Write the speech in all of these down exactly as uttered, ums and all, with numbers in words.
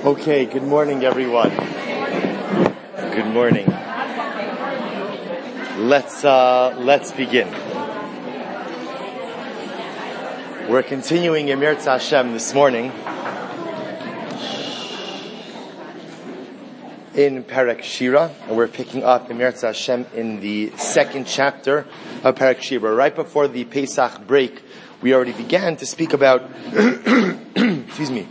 Okay, good morning, everyone. Good morning. Let's uh, let's begin. We're continuing Emir Hashem this morning in Perek Shira, and we're picking up Emir Hashem in the second chapter of Perek Shira. Right before the Pesach break, we already began to speak about excuse me.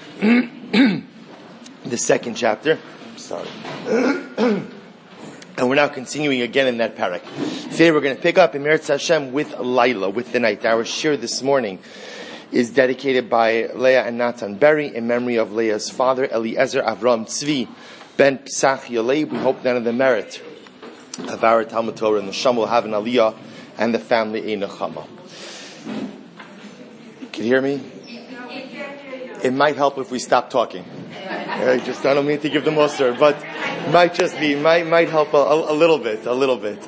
the second chapter. Sorry. And we're now continuing again in that parak. Today we're going to pick up Emir Hashem with Laila, with the night. Our shir this morning is dedicated by Leah and Natan Berry in memory of Leah's father, Eliezer Avram Tzvi ben Psach Yalei. We hope none of the merit of our Talmud Torah and the Sham will have an aliyah and the family a nechama. Can you hear me? It might help if we stop talking. I just I don't mean to give the muster, but might just be might might help a, a, a little bit, a little bit.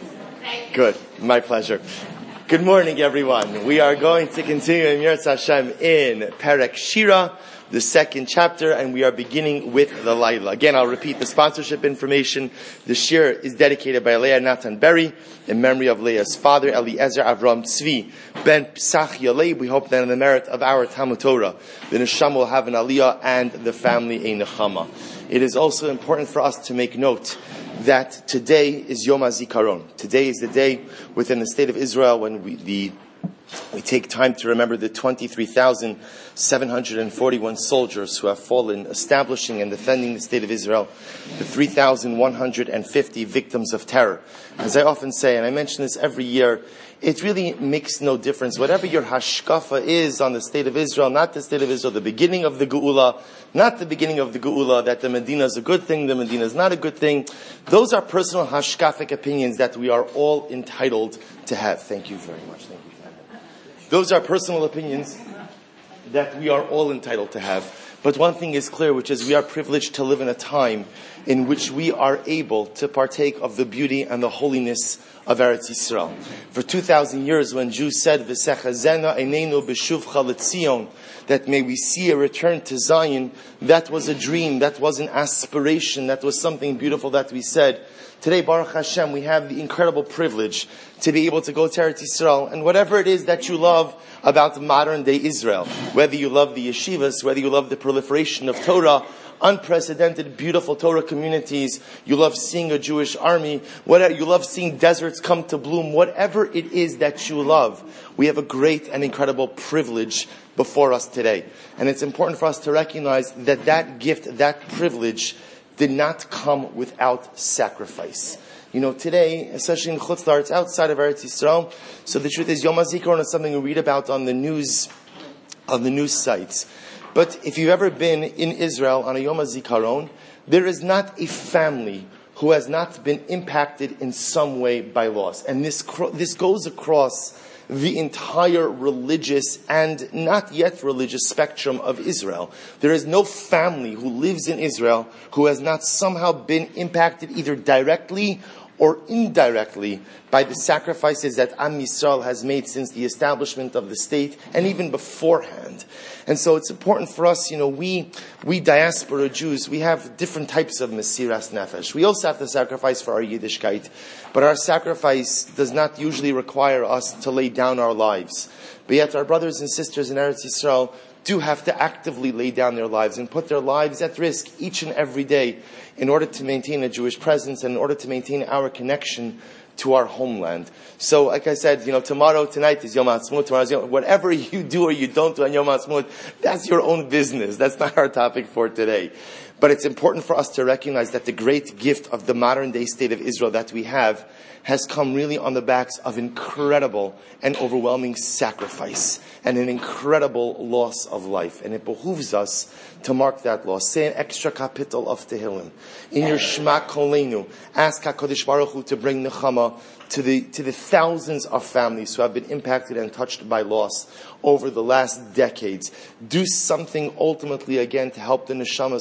Good, my pleasure. Good morning, everyone. We are going to continue in Emir Hashem in Perek Shira, the second chapter, and we are beginning with the Laila. Again, I'll repeat the sponsorship information. The shir is dedicated by Leah Natan Berry in memory of Leah's father, Eliezer Avram Tzvi ben Psach Yalei. We hope that in the merit of our Talmud Torah, the neshama will have an aliyah and the family a nechama. It is also important for us to make note that today is Yom HaZikaron. Today is the day within the state of Israel when we the We take time to remember the twenty-three thousand seven hundred forty-one soldiers who have fallen establishing and defending the state of Israel, the three thousand one hundred fifty victims of terror. As I often say, and I mention this every year, it really makes no difference. Whatever your hashkafa is on the state of Israel, not the state of Israel, the beginning of the Geula, not the beginning of the Geula, that the Medina is a good thing, the Medina is not a good thing. Those are personal hashkafic opinions that we are all entitled to have. Thank you very much. Thank you. Those are personal opinions that we are all entitled to have. But one thing is clear, which is we are privileged to live in a time in which we are able to partake of the beauty and the holiness of Eretz Yisrael. For two thousand years, when Jews said, V'sechazena einenu b'shuvcha l'tzion, that may we see a return to Zion, that was a dream, that was an aspiration, that was something beautiful that we said. Today, Baruch Hashem, we have the incredible privilege to be able to go to Eretz Yisrael, and whatever it is that you love about modern day Israel, whether you love the yeshivas, whether you love the proliferation of Torah, unprecedented, beautiful Torah communities, you love seeing a Jewish army, whatever, you love seeing deserts come to bloom, whatever it is that you love, we have a great and incredible privilege before us today. And it's important for us to recognize that that gift, that privilege, did not come without sacrifice. You know, today, especially in Chutz La'aretz, outside of Eretz Yisrael, so the truth is, Yom HaZikaron is something we read about on the news, on the news sites. But if you've ever been in Israel on a Yom HaZikaron, there is not a family who has not been impacted in some way by loss. And this this goes across the entire religious and not yet religious spectrum of Israel. There is no family who lives in Israel who has not somehow been impacted either directly or indirectly by the sacrifices that Am Yisrael has made since the establishment of the state and even beforehand. And so it's important for us, you know, we we diaspora Jews, we have different types of Mesiras Nefesh. We also have to sacrifice for our Yiddishkeit, but our sacrifice does not usually require us to lay down our lives. But yet our brothers and sisters in Eretz Yisrael do have to actively lay down their lives and put their lives at risk each and every day in order to maintain a Jewish presence and in order to maintain our connection to our homeland. So, like I said, you know, tomorrow, tonight is Yom HaAtzmaut, tomorrow's Yom, whatever you do or you don't do on Yom HaAtzmaut, that's your own business. That's not our topic for today. But it's important for us to recognize that the great gift of the modern day state of Israel that we have has come really on the backs of incredible and overwhelming sacrifice and an incredible loss of life. And it behooves us to mark that loss. Say an extra kapitel of Tehillim. In your Shema Kolenu, ask HaKadosh Baruch Hu to bring nechama to the to the thousands of families who have been impacted and touched by loss over the last decades. Do something ultimately again to help the neshamas of those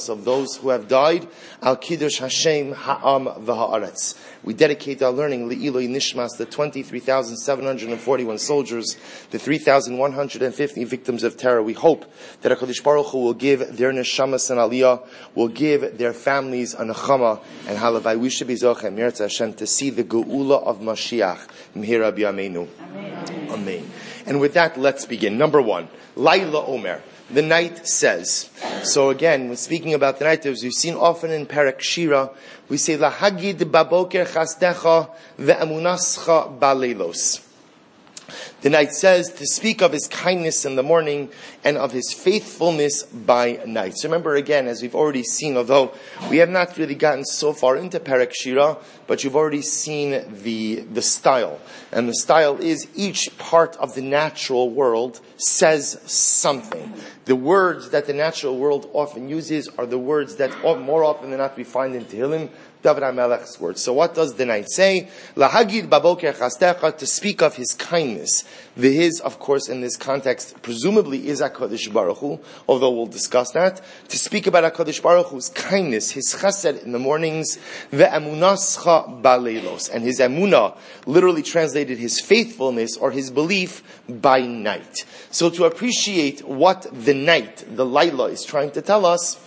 those who have died. Al Kiddush Hashem Ha'am V'Ha'aretz. We dedicate our learning Le'iloi Nishmas, the twenty-three thousand seven hundred forty-one soldiers, the three thousand one hundred fifty victims of terror. We hope that HaKadosh Baruch Hu will give their neshamas and aliyah, will give their families a nechama and halavai. We should be zochem, Mirza Hashem, to see the geula of Mashiach. Mihira b'yameinu. Amen. Amen. And with that, let's begin. Number one, Laila Omer. The night says. So again, when speaking about the night, as we've seen often in Perek Shira, we say, Lahagid baboker chasdecha ve'emunascha baleilos. The night says to speak of his kindness in the morning and of his faithfulness by night. So remember again, as we've already seen, although we have not really gotten so far into Perek Shira, but you've already seen the, the style. And the style is each part of the natural world says something. The words that the natural world often uses are the words that more often than not we find in Tehillim, David HaMelech's words. So what does the night say? Lahagid baboker chastecha, to speak of his kindness. The his, of course, in this context, presumably is HaKadosh Baruch Hu, although we'll discuss that. To speak about HaKadosh Baruch Hu's kindness, his chesed in the mornings, ve'emunascha baleilos, and his emunah, literally translated his faithfulness or his belief, by night. So to appreciate what the night, the Laila, is trying to tell us,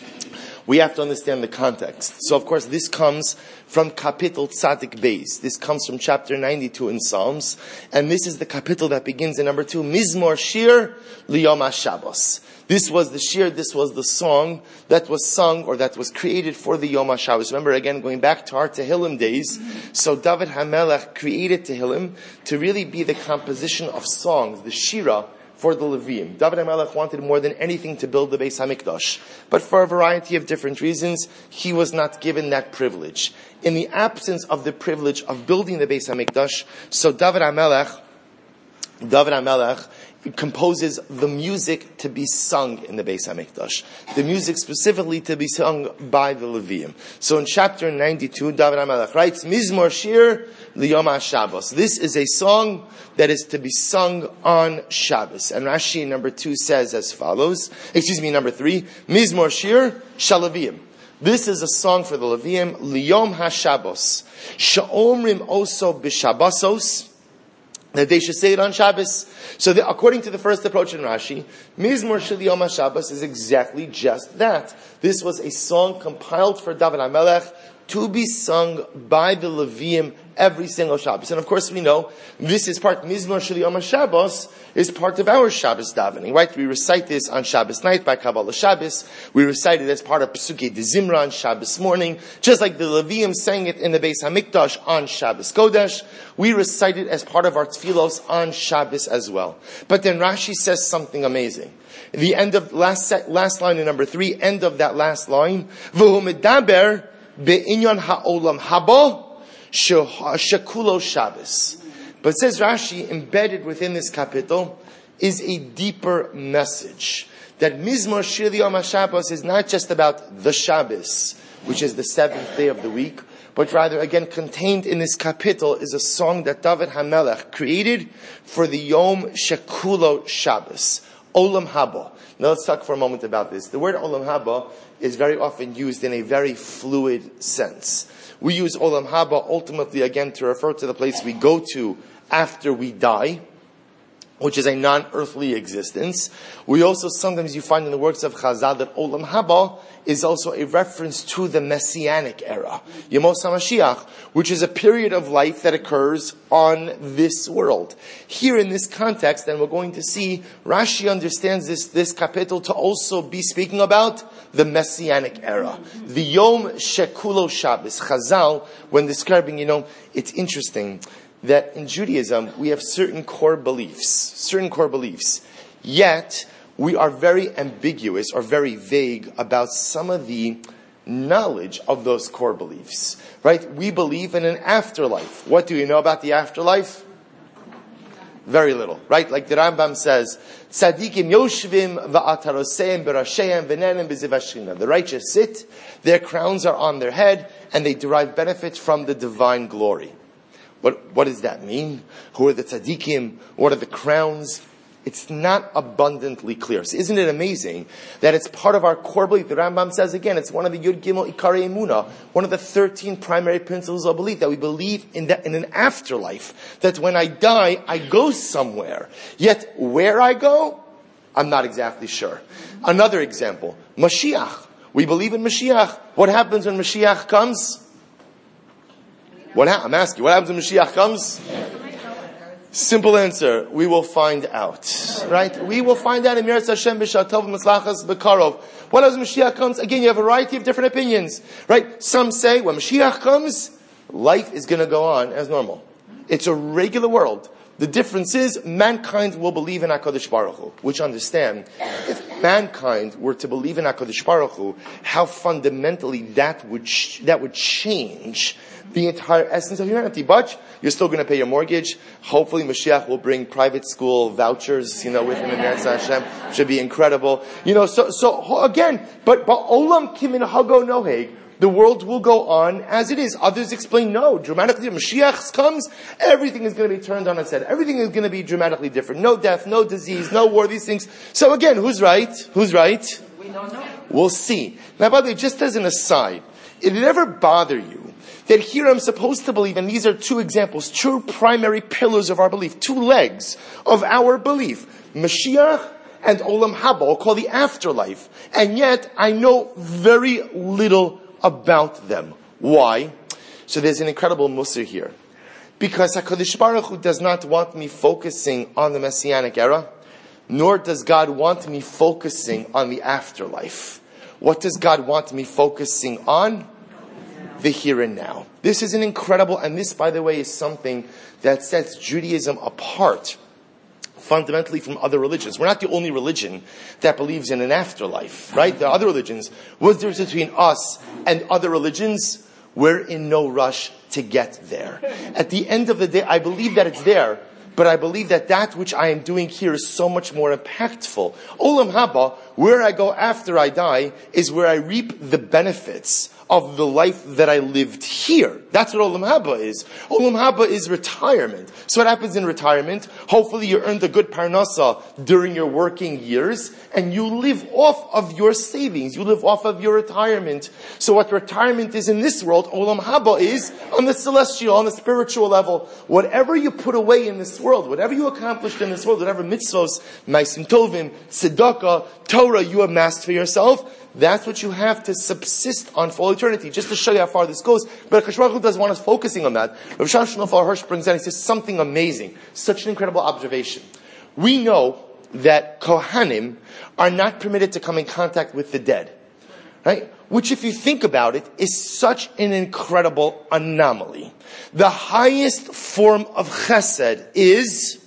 we have to understand the context. So, of course, this comes from Kapitel Tzadik Beis. This comes from chapter ninety-two in Psalms. And this is the kapitel that begins in number two, Mizmor Shir Liyom HaShabbos. This was the shir, this was the song that was sung or that was created for the Yom HaShabbos. Remember, again, going back to our Tehillim days, so David HaMelech created Tehillim to really be the composition of songs, the shira, for the Leviim. David HaMelech wanted more than anything to build the Beis HaMikdash. But for a variety of different reasons, he was not given that privilege. In the absence of the privilege of building the Beis HaMikdash, so David HaMelech, David HaMelech composes the music to be sung in the Beis HaMikdash. The music specifically to be sung by the Leviim. So in chapter ninety-two, David HaMelech writes, Mizmor Shir Liyom HaShabbos. This is a song that is to be sung on Shabbos. And Rashi number two says as follows, excuse me, number three, Mizmor Shir Shalavim. This is a song for the Leviim, Liyom HaShabbos. Sha'omrim oso b'Shabbosos, that they should say it on Shabbos. So the, according to the first approach in Rashi, Mizmor Shel Yom HaShabbos is exactly just that. This was a song compiled for David HaMelech to be sung by the Leviim every single Shabbos. And of course we know this is part, Mizmor Shel Yom HaShabbos is part of our Shabbos davening, right? We recite this on Shabbos night by Kabbalah Shabbos. We recite it as part of Pesukei de Zimra on Shabbos morning. Just like the Leviim sang it in the Beis HaMikdash on Shabbos Kodesh, we recite it as part of our Tfilos on Shabbos as well. But then Rashi says something amazing. The end of, last set, last line in number three, end of that last line, V'hu medaber be'inyan ha'olam haba shekulo Shabbos. But says Rashi, embedded within this kapitel is a deeper message. That Mizmor Shir Yom HaShabbos is not just about the Shabbos, which is the seventh day of the week, but rather, again, contained in this kapitel is a song that David HaMelech created for the Yom Shekulo Shabbos, Olam Haba. Now let's talk for a moment about this. The word Olam Haba is very often used in a very fluid sense. We use Olam Haba ultimately, again, to refer to the place we go to after we die, which is a non-earthly existence. We also, sometimes you find in the works of Chazal that Olam Haba is also a reference to the Messianic era, Yemos HaMashiach, which is a period of life that occurs on this world. Here in this context, and we're going to see, Rashi understands this, this kapitel to also be speaking about the Messianic era. The Yom Shekulo Shabbos. Chazal, when describing, you know, it's interesting that in Judaism, we have certain core beliefs, certain core beliefs, yet we are very ambiguous or very vague about some of the knowledge of those core beliefs, right? We believe in an afterlife. What do you know about the afterlife? Very little, right? Like the Rambam says, Tzadikim yoshvim va'ataroseim berasheim v'nenem b'zivashchina. The righteous sit, their crowns are on their head, and they derive benefit from the divine glory. What, what does that mean? Who are the tzaddikim? What are the crowns? It's not abundantly clear. So isn't it amazing that it's part of our core belief? The Rambam says again, it's one of the Yud Gimel Ikari Emunah, one of the thirteen primary principles of belief, that we believe in, that, in an afterlife, that when I die, I go somewhere. Yet where I go, I'm not exactly sure. Another example, Mashiach. We believe in Mashiach. What happens when Mashiach comes? What ha- I'm asking, what happens when Mashiach comes? Simple answer, we will find out. Right? We will find out in Miras Hashem b'shatov v'maslachas b'karov. What happens when Mashiach comes? Again, you have a variety of different opinions. Right? Some say when Mashiach comes, life is going to go on as normal. It's a regular world. The difference is mankind will believe in HaKadosh Baruch Hu, which understand, if mankind were to believe in HaKadosh Baruch Hu, how fundamentally that would ch- that would change the entire essence of humanity. But you're still going to pay your mortgage. Hopefully Mashiach will bring private school vouchers, you know, with him in Meretz Hashem. Should be incredible. You know, so, so again, but, but Olam Kimin Hago Noheg, the world will go on as it is. Others explain, no, dramatically, Mashiach comes, everything is going to be turned on its head. Everything is going to be dramatically different. No death, no disease, no war, these things. So again, who's right? Who's right? We don't know. We'll see. Now, by the way, just as an aside, did it ever bother you that here I'm supposed to believe, and these are two examples, two primary pillars of our belief, two legs of our belief, Mashiach and Olam Haba, called the afterlife, and yet I know very little about them. Why? So there's an incredible musar here. Because HaKadosh Baruch Hu does not want me focusing on the Messianic era, nor does God want me focusing on the afterlife. What does God want me focusing on? The here and now. This is an incredible, and this, by the way, is something that sets Judaism apart fundamentally from other religions. We're not the only religion that believes in an afterlife, right? There are other religions. What's the difference between us and other religions? We're in no rush to get there. At the end of the day, I believe that it's there, but I believe that that which I am doing here is so much more impactful. Olam Haba, where I go after I die, is where I reap the benefits of the life that I lived here. That's what Olam Haba is. Olam Haba is retirement. So what happens in retirement? Hopefully you earned a good parnasa during your working years, and you live off of your savings. You live off of your retirement. So what retirement is in this world, Olam Haba is on the celestial, on the spiritual level. Whatever you put away in this world, whatever you accomplished in this world, whatever mitzvos, ma'asim tovim, tzedakah, Torah you amassed for yourself, that's what you have to subsist on for all eternity. Just to show you how far this goes. But HaKadosh Baruch Hu doesn't want us focusing on that. Rav Shlomo Hirsch brings down, he says something amazing. Such an incredible observation. We know that Kohanim are not permitted to come in contact with the dead. Right? Which, if you think about it, is such an incredible anomaly. The highest form of chesed is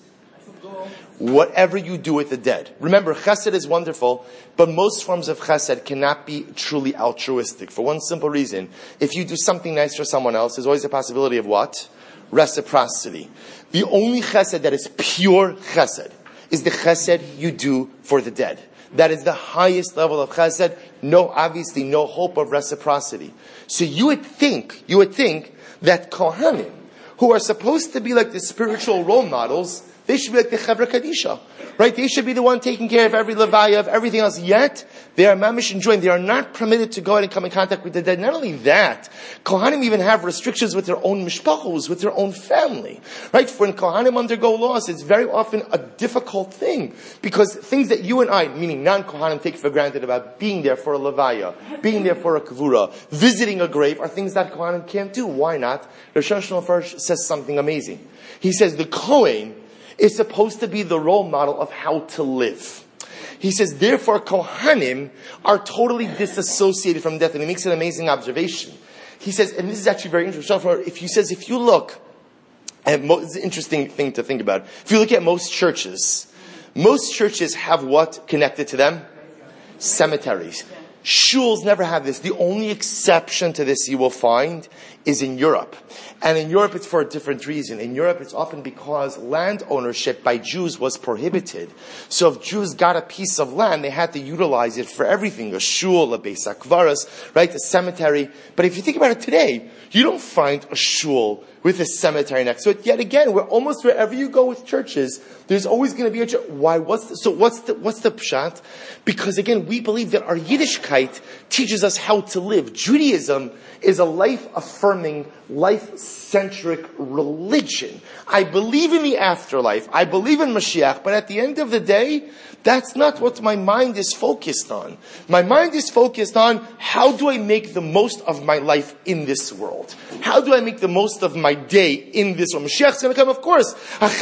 whatever you do with the dead. Remember, chesed is wonderful, but most forms of chesed cannot be truly altruistic. For one simple reason. If you do something nice for someone else, there's always a possibility of what? Reciprocity. The only chesed that is pure chesed is the chesed you do for the dead. That is the highest level of chesed. No, obviously, no hope of reciprocity. So you would think, you would think that Kohanim, who are supposed to be like the spiritual role models, they should be like the Chevra Kadisha, right? They should be the one taking care of every levaya, of everything else. Yet, they are mamish enjoying. They are not permitted to go out and come in contact with the dead. Not only that, Kohanim even have restrictions with their own mishpachos, with their own family, right? When Kohanim undergo loss, it's very often a difficult thing. Because things that you and I, meaning non-Kohanim, take for granted about being there for a levaya, being there for a kavura, visiting a grave, are things that Kohanim can't do. Why not? Rav Shlomo Hirsch says something amazing. He says the Kohen is supposed to be the role model of how to live. He says, therefore, Kohanim are totally disassociated from death. And he makes an amazing observation. He says, and this is actually very interesting. If he says, if you look, and it's an interesting thing to think about. If you look at most churches, most churches have what connected to them? Cemeteries. Shuls never have this. The only exception to this you will find is in Europe. And in Europe it's for a different reason. In Europe it's often because land ownership by Jews was prohibited. So if Jews got a piece of land, they had to utilize it for everything. A shul, a beis hakvaros, right? A cemetery. But if you think about it today, you don't find a shul with a cemetery next to it. Yet again, we're almost wherever you go with churches, there's always going to be a church. Why? What's the, so what's the, what's the pshat? Because again, we believe that our Yiddishkeit teaches us how to live. Judaism is a life-affirming, life-centric religion. I believe in the afterlife. I believe in Mashiach. But at the end of the day, that's not what my mind is focused on. My mind is focused on how do I make the most of my life in this world? How do I make the most of my day in this world? Mashiach is going to come, of course.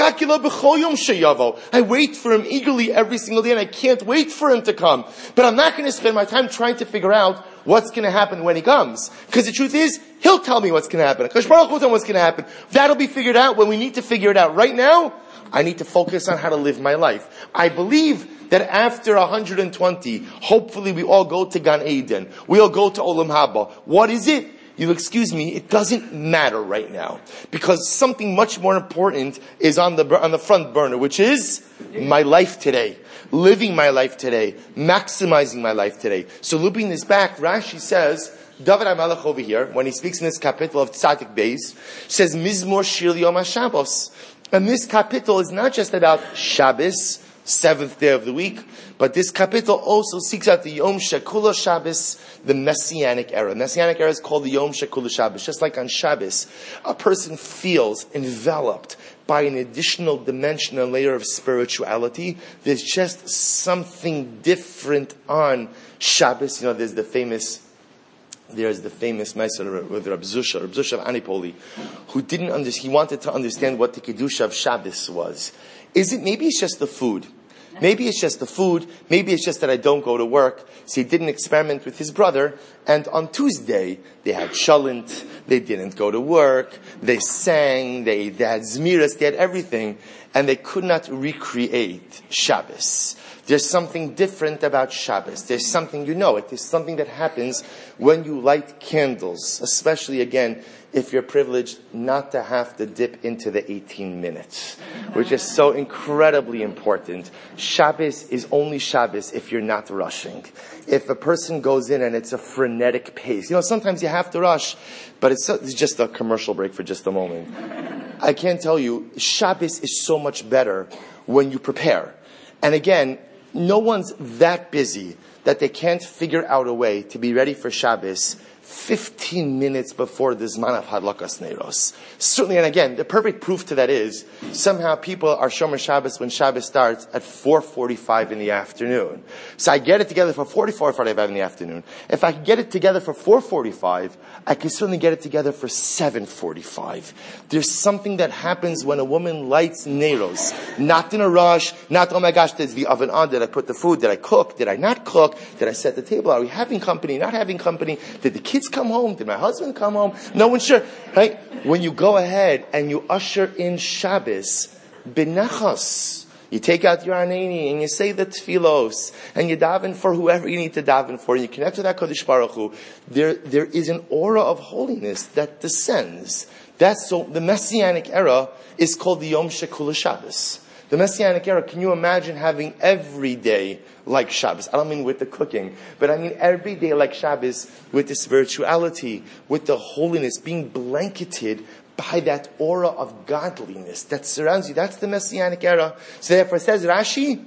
I wait for him eagerly every single day, and I can't wait for him to come. But I'm not going to spend my time trying to figure out what's going to happen when he comes. Because the truth is, he'll tell me what's going to happen. Akash Baruch Hu will tell me what's going to happen. That'll be figured out when we need to figure it out. Right now, I need to focus on how to live my life. I believe that after one hundred twenty, hopefully we all go to Gan Eden. We all go to Olam Haba. What is it? You excuse me, it doesn't matter right now. Because something much more important is on the, on the front burner, which is my life today. Living my life today. Maximizing my life today. So looping this back, Rashi says, David HaMelech over here, when he speaks in this capital of Tzadik Beis, says, Mizmor Shir Yom HaShabbos. And this capital is not just about Shabbos, seventh day of the week, but this capital also seeks out the Yom Shekula Shabbos, the Messianic era. Messianic era is called the Yom Shekula Shabbos. Just like on Shabbos, a person feels enveloped by an additional dimension, a layer of spirituality. There's just something different on Shabbos. You know, there's the famous There's the famous Meiser with Rab Zusha, Rab Zusha of Anipoli, who didn't understand, he wanted to understand what the Kedusha of Shabbos was. Is it, maybe it's just the food. Maybe it's just the food. Maybe it's just that I don't go to work. So he did an experiment with his brother. And on Tuesday, they had shalint. They didn't go to work. They sang. They, they had zmiras. They had everything. And they could not recreate Shabbos. There's something different about Shabbos. There's something, you know it. There's something that happens when you light candles. Especially, again, if you're privileged not to have to dip into the eighteen minutes, which is so incredibly important. Shabbos is only Shabbos if you're not rushing. If a person goes in and it's a frenetic pace, you know, sometimes you have to rush, but it's, it's just a commercial break for just a moment. I can't tell you, Shabbos is so much better when you prepare. And again, no one's that busy that they can't figure out a way to be ready for Shabbos fifteen minutes before the Zman of Hadlakas Neiros. Certainly, and again, the perfect proof to that is, somehow people are Shomer Shabbos when Shabbos starts at four forty-five in the afternoon. So I get it together for four forty-five in the afternoon. If I can get it together for four forty-five, I can certainly get it together for seven forty-five. There's something that happens when a woman lights Neiros. Not in a rush, not, oh my gosh, there's the oven on, did I put the food, did I cook, did I not cook, did I set the table, are we having company, not having company, did the kids come home? Did my husband come home? No one's sure. Right? When you go ahead and you usher in Shabbos, benachos, you take out your aneni and you say the tefillos and you daven for whoever you need to daven for, and you connect to that Kodesh Baruch Hu, there, there is an aura of holiness that descends. That's so, the Messianic era is called the Yom Shekula Shabbos. The Messianic era, can you imagine having every day like Shabbos? I don't mean with the cooking, but I mean every day like Shabbos with the spirituality, with the holiness, being blanketed by that aura of godliness that surrounds you. That's the Messianic era. So therefore says Rashi,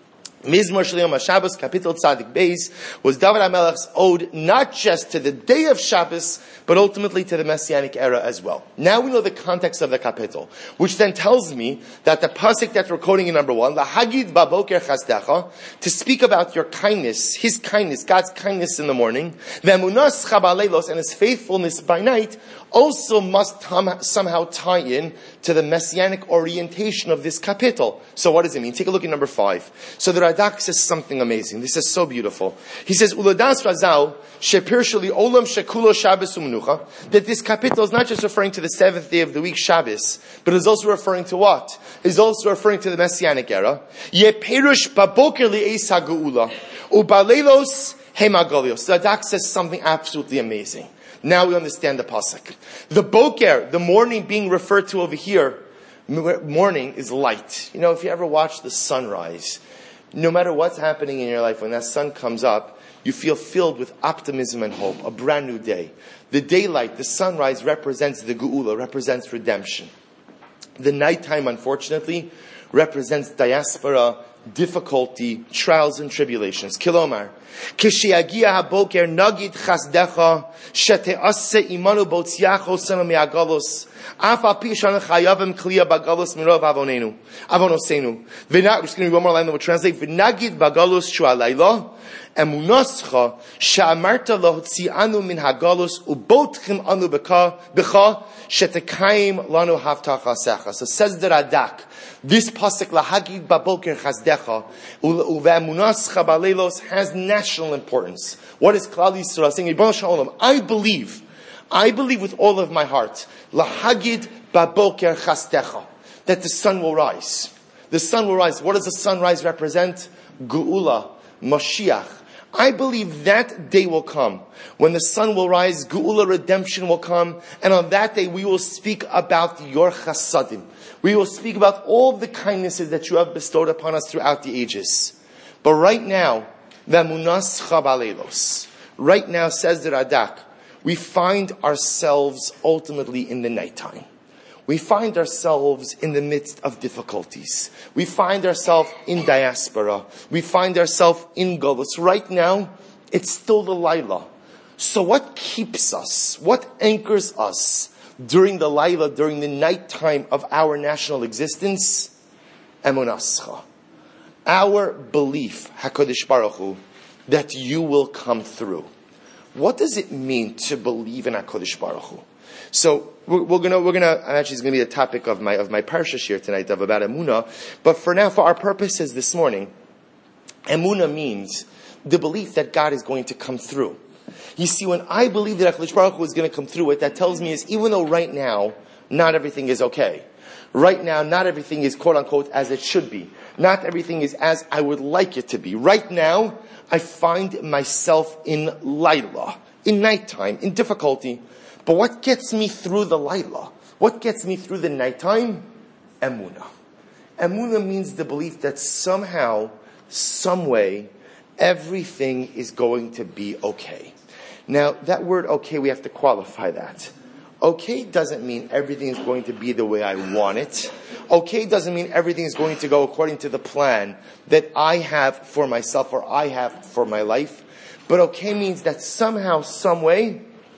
Mizmor Shel Yom HaShabbos, Kapitel Tzadik Beis, was David HaMelech's ode not just to the day of Shabbos, but ultimately to the Messianic era as well. Now we know the context of the Kapitel, which then tells me that the pasuk that we're quoting in number one, Lahagid Baboker Chasdecha, to speak about your kindness, His kindness, God's kindness in the morning, Ve'emunas Chabaleilos, and His faithfulness by night, also must somehow tie in to the Messianic orientation of this Kapitel. So what does it mean? Take a look at number five. So the Radak says something amazing. This is so beautiful. He says, Uladas Razal, Shepir Shali Olam Shekulo Shabbos Umnucha, that this Kapitel is not just referring to the seventh day of the week, Shabbos, but is also referring to what? Is also referring to the Messianic era. Ye Perush Baboker Li'es HaGeula, Ubaleilos Hemagolios. The Radak says something absolutely amazing. Now we understand the pasuk. The boker, the morning being referred to over here, morning is light. You know, if you ever watch the sunrise, no matter what's happening in your life, when that sun comes up, you feel filled with optimism and hope, a brand new day. The daylight, the sunrise represents the geula, represents redemption. The nighttime, unfortunately, represents diaspora, difficulty, trials and tribulations. Kilomar, kishiagia haboker nagid chasdecha shetease imanu botziacho senu me'agalos afa pishan chayavim kliya bagalos mirov avonenu avonosenu. V'nag, just going to read one more line that will translate. V'nagid bagalos shu'alayla emunascha she'amarta lohotzianu min hagalos ubotchim anu beka b'cha shetekayim lanu havtacha secha. So says the Radak, this pasuk lahagid baboker chasdecha uve'emunascha baleilos has national importance. What is Klal Yisrael saying? Ribono shel olam, I believe, I believe with all of my heart, lahagid baboker chasdecha, that the sun will rise. The sun will rise. What does the sunrise represent? Geula, Mashiach. I believe that day will come when the sun will rise, Geula, redemption will come, and on that day we will speak about your chasadim. We will speak about all the kindnesses that you have bestowed upon us throughout the ages. But right now, v'emunas chabalelos. Right now, says the Radak, we find ourselves ultimately in the nighttime. We find ourselves in the midst of difficulties. We find ourselves in diaspora. We find ourselves in Golus. Right now, it's still the Laila. So what keeps us? What anchors us during the Laila, during the nighttime of our national existence? Emunascha. Our belief, HaKadosh Baruch Hu, that you will come through. What does it mean to believe in HaKadosh Baruch Hu? So we're, we're gonna, we're gonna, actually it's gonna be the topic of my, of my parsha here tonight, of about Emunah. But for now, for our purposes this morning, Emunah means the belief that God is going to come through. You see, when I believe that HaKadosh Baruch Hu is going to come through, what that tells me is, even though right now, not everything is okay. Right now, not everything is quote unquote as it should be. Not everything is as I would like it to be. Right now, I find myself in Laila, in nighttime, in difficulty. But what gets me through the Laila? What gets me through the nighttime? Emunah. Emunah means the belief that somehow, some way, everything is going to be okay. Now, that word okay, we have to qualify that. Okay doesn't mean everything is going to be the way I want it. Okay doesn't mean everything is going to go according to the plan that I have for myself or I have for my life. But okay means that somehow, some way,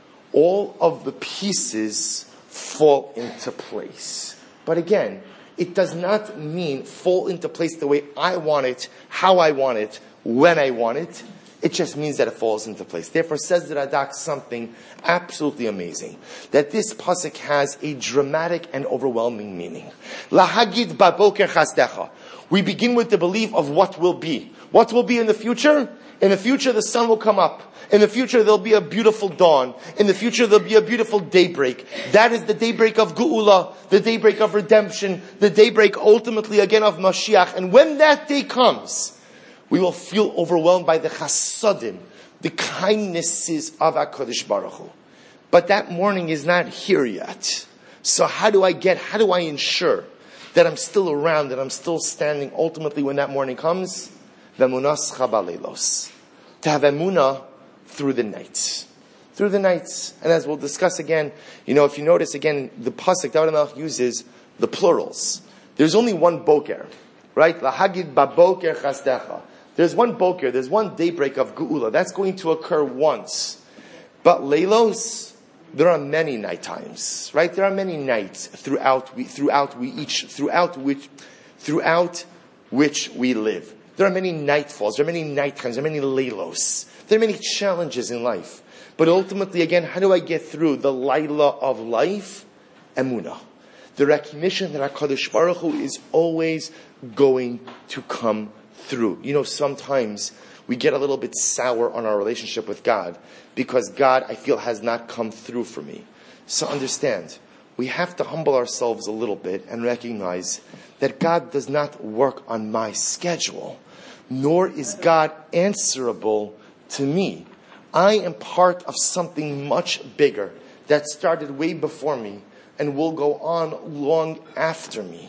all of the pieces fall into place. But again, it does not mean fall into place the way I want it, how I want it, when I want it. It just means that it falls into place. Therefore, says the Radak something absolutely amazing. That this pasuk has a dramatic and overwhelming meaning. Lahagid baboker chasdecha. We begin with the belief of what will be. What will be in the future? In the future, the sun will come up. In the future, there'll be a beautiful dawn. In the future, there'll be a beautiful daybreak. That is the daybreak of Geula, the daybreak of redemption, the daybreak ultimately again of Mashiach. And when that day comes, we will feel overwhelmed by the chasadim, the kindnesses of HaKadosh Baruch Hu. But that morning is not here yet. So how do I get, how do I ensure that I'm still around, that I'm still standing ultimately when that morning comes? V'emunas chabalelos. To have emunah through the nights. Through the nights. And as we'll discuss again, you know, if you notice again, the pasuk David HaMelech uses the plurals. There's only one boker, right? Lahagid baboker chasdecha. There's one boker, there's one daybreak of Geula. That's going to occur once. But leilos, there are many night times, right? There are many nights throughout we, throughout we each, throughout which, throughout which we live. There are many nightfalls, there are many night times, there are many leilos. There are many challenges in life. But ultimately, again, how do I get through the Laila of life? Emunah. The recognition that HaKadosh Baruch Hu is always going to come through. You know, sometimes we get a little bit sour on our relationship with God because God, I feel, has not come through for me. So understand, we have to humble ourselves a little bit and recognize that God does not work on my schedule, nor is God answerable to me. I am part of something much bigger that started way before me and will go on long after me.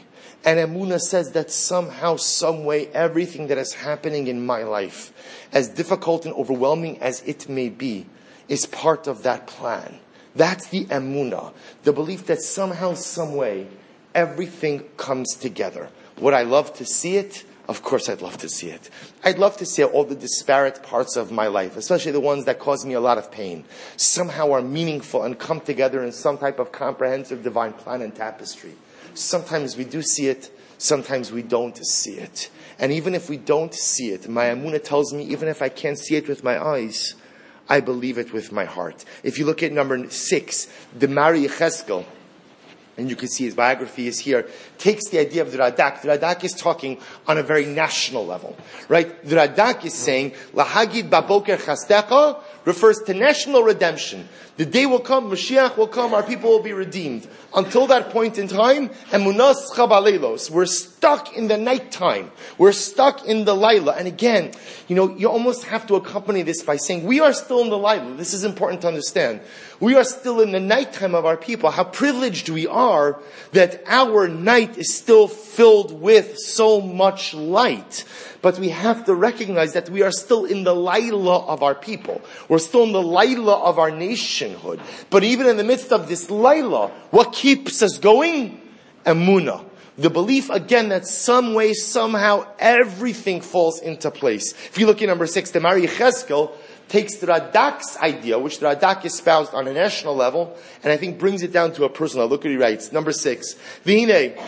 And Emunah says that somehow, some way, everything that is happening in my life, as difficult and overwhelming as it may be, is part of that plan. That's the Emunah. The belief that somehow, some way, everything comes together. Would I love to see it? Of course I'd love to see it. I'd love to see all the disparate parts of my life, especially the ones that cause me a lot of pain, somehow are meaningful and come together in some type of comprehensive divine plan and tapestry. Sometimes we do see it, sometimes we don't see it. And even if we don't see it, my Emunah tells me, even if I can't see it with my eyes, I believe it with my heart. If you look at number six, the Mari Yecheskel, and you can see his biography is here, takes the idea of the Radak. The Radak is talking on a very national level, right? The Radak is saying, Lahagid baboker chastecha refers to national redemption. The day will come, Mashiach will come, our people will be redeemed. Until that point in time, emunas chabaleilos. We're stuck in the nighttime. We're stuck in the Laila. And again, you know, you almost have to accompany this by saying, we are still in the Laila. This is important to understand. We are still in the nighttime of our people. How privileged we are that our night is still filled with so much light. But we have to recognize that we are still in the Laila of our people. We're still in the Laila of our nationhood. But even in the midst of this Laila, what keeps us going? Emunah. The belief, again, that some way, somehow, everything falls into place. If you look at number six, the Mari Yecheskel takes the Radak's idea, which the Radak espoused on a national level, and I think brings it down to a personal. Look what he writes. Number six. V'hinei,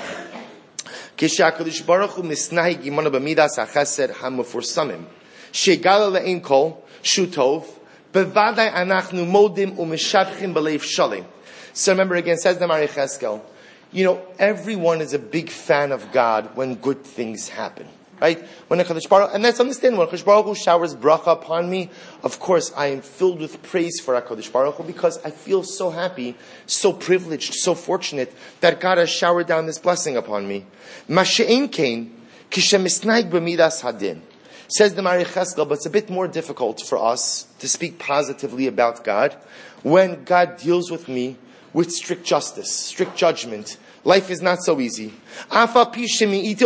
k'shehakadosh baruch hu misnahig imanu b'midas hachesed hamufursamim, she'gala le'ein kol shutov, bevadai anachnu modim u'meshabchim b'leiv shalim. So remember again, says the Mari Yecheskel, you know, everyone is a big fan of God when good things happen. Right? When HaKadosh Baruch, and that's understandable. When HaKadosh Baruch Hu showers bracha upon me, of course I am filled with praise for HaKadosh Baruch Hu because I feel so happy, so privileged, so fortunate that God has showered down this blessing upon me. Masha'en kein, kishemisnaig b'midas hadin. Says the Mari Yecheskel, but it's a bit more difficult for us to speak positively about God when God deals with me with strict justice, strict judgment. Life is not so easy. So therefore, says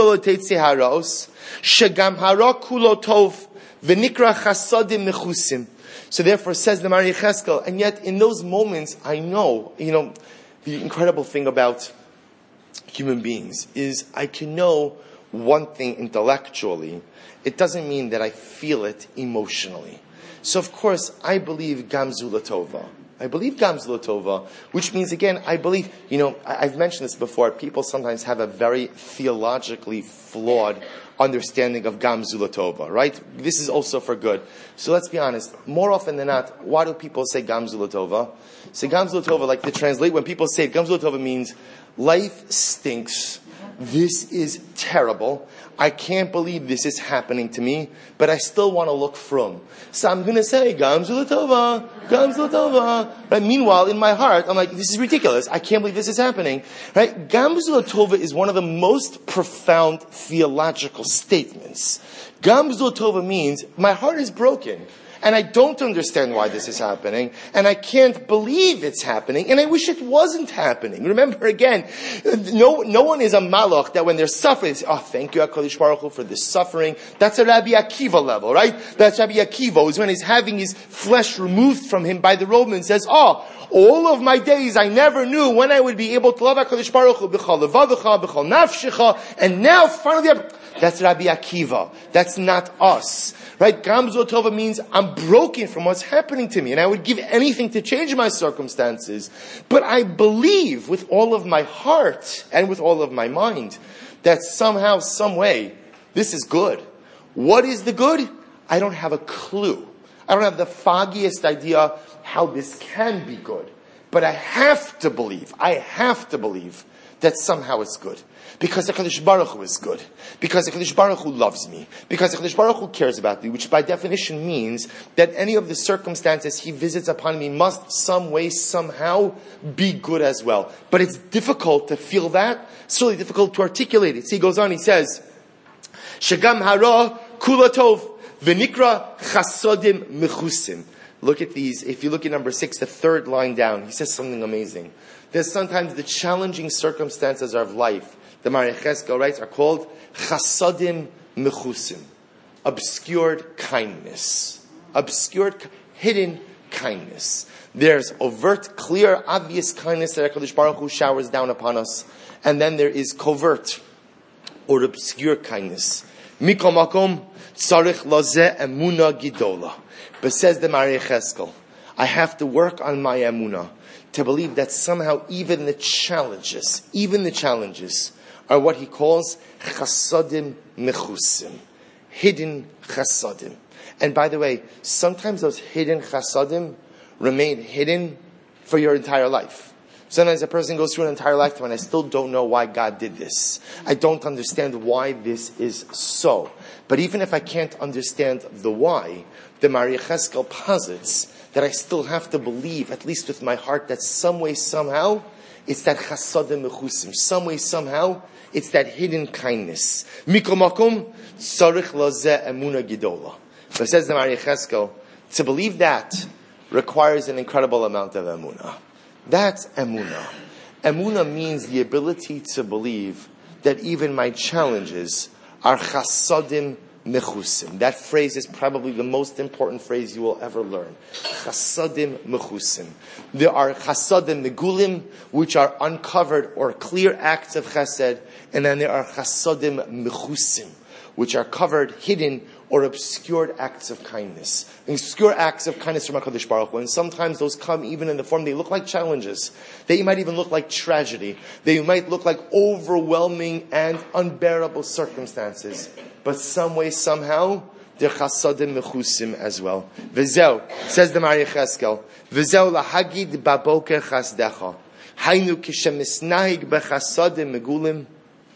the Mari Yecheskel, and yet in those moments, I know, you know, the incredible thing about human beings is I can know one thing intellectually. It doesn't mean that I feel it emotionally. So of course, I believe Gamzu Latova. I believe Gamzu Latova, which means again, I believe, you know, I've mentioned this before, people sometimes have a very theologically flawed understanding of Gamzu Latova, right? This is also for good. So let's be honest, more often than not, why do people say Gamzu Latova? Say Gamzu Latova, like to translate, when people say it, Gamzu Latova means life stinks, this is terrible, I can't believe this is happening to me, but I still want to look from. So I'm going to say, Gamzu Latova, Gamzu Latova. Right? Meanwhile, in my heart, I'm like, this is ridiculous. I can't believe this is happening. Right? Gamzu Latova is one of the most profound theological statements. Gamzu Latova means, my heart is broken. And I don't understand why this is happening. And I can't believe it's happening. And I wish it wasn't happening. Remember again, no, no one is a malach that when they're suffering, they say, oh, thank you, HaKadosh Baruch Hu, for this suffering. That's a Rabbi Akiva level, right? That's Rabbi Akiva, is when he's having his flesh removed from him by the Roman and says, oh, all of my days I never knew when I would be able to love HaKadosh Baruch Hu, b'chol levavecha, b'chol nafshecha, and now finally, that's Rabbi Akiva. That's not us. Right? Gamzu Latova means I'm broken from what's happening to me, and I would give anything to change my circumstances. But I believe with all of my heart and with all of my mind that somehow, some way, this is good. What is the good? I don't have a clue. I don't have the foggiest idea how this can be good. But I have to believe, I have to believe that somehow it's good. Because the HaKadosh Baruch Hu is good. Because the HaKadosh Baruch Hu loves me. Because the HaKadosh Baruch Hu cares about me, which by definition means that any of the circumstances He visits upon me must some way, somehow be good as well. But it's difficult to feel that. It's really difficult to articulate it. So he goes on, he says, Shagam hara kula tov v'nikra chasodim mechusim. Look at these. If you look at number six, the third line down, he says something amazing. There's sometimes the challenging circumstances of life the Maria Cheskel writes, are called chasadim mechusim, obscured kindness, obscured, hidden kindness. There's overt, clear, obvious kindness that HaKadosh Baruch Hu showers down upon us, and then there is covert or obscure kindness. Mikol makom tzarich lazeh emuna gidola. But says the Maria Cheskel, I have to work on my emunah to believe that somehow even the challenges, even the challenges are what he calls chasadim mechusim, hidden chasadim. And by the way, sometimes those hidden chasadim remain hidden for your entire life. Sometimes a person goes through an entire lifetime and I still don't know why God did this. I don't understand why this is so. But even if I can't understand the why, the Maria Cheskel posits that I still have to believe, at least with my heart, that some way, somehow, it's that chasadim mechusim. Some way, somehow, it's that hidden kindness. Mikol makom tzarich lazeh emuna gidola. But says the Maria Cheskel, to believe that requires an incredible amount of emunah. That's emunah. Emunah means the ability to believe that even my challenges are chasadim mechusim. That phrase is probably the most important phrase you will ever learn. Chasadim mechusim. There are chasadim megulim, which are uncovered or clear acts of chesed, and then there are chasadim mechusim, which are covered, hidden, or obscured acts of kindness. Obscure acts of kindness from HaKadosh Baruch Hu. And sometimes those come even in the form, they look like challenges. They might even look like tragedy. They might look like overwhelming and unbearable circumstances. But some way, somehow, they're chasadim mechusim as well. V'zeu, says the Maria Cheskel, V'zeu lahagid baboker chasdecha. Hainu kishemisnahig bechasadim megulim.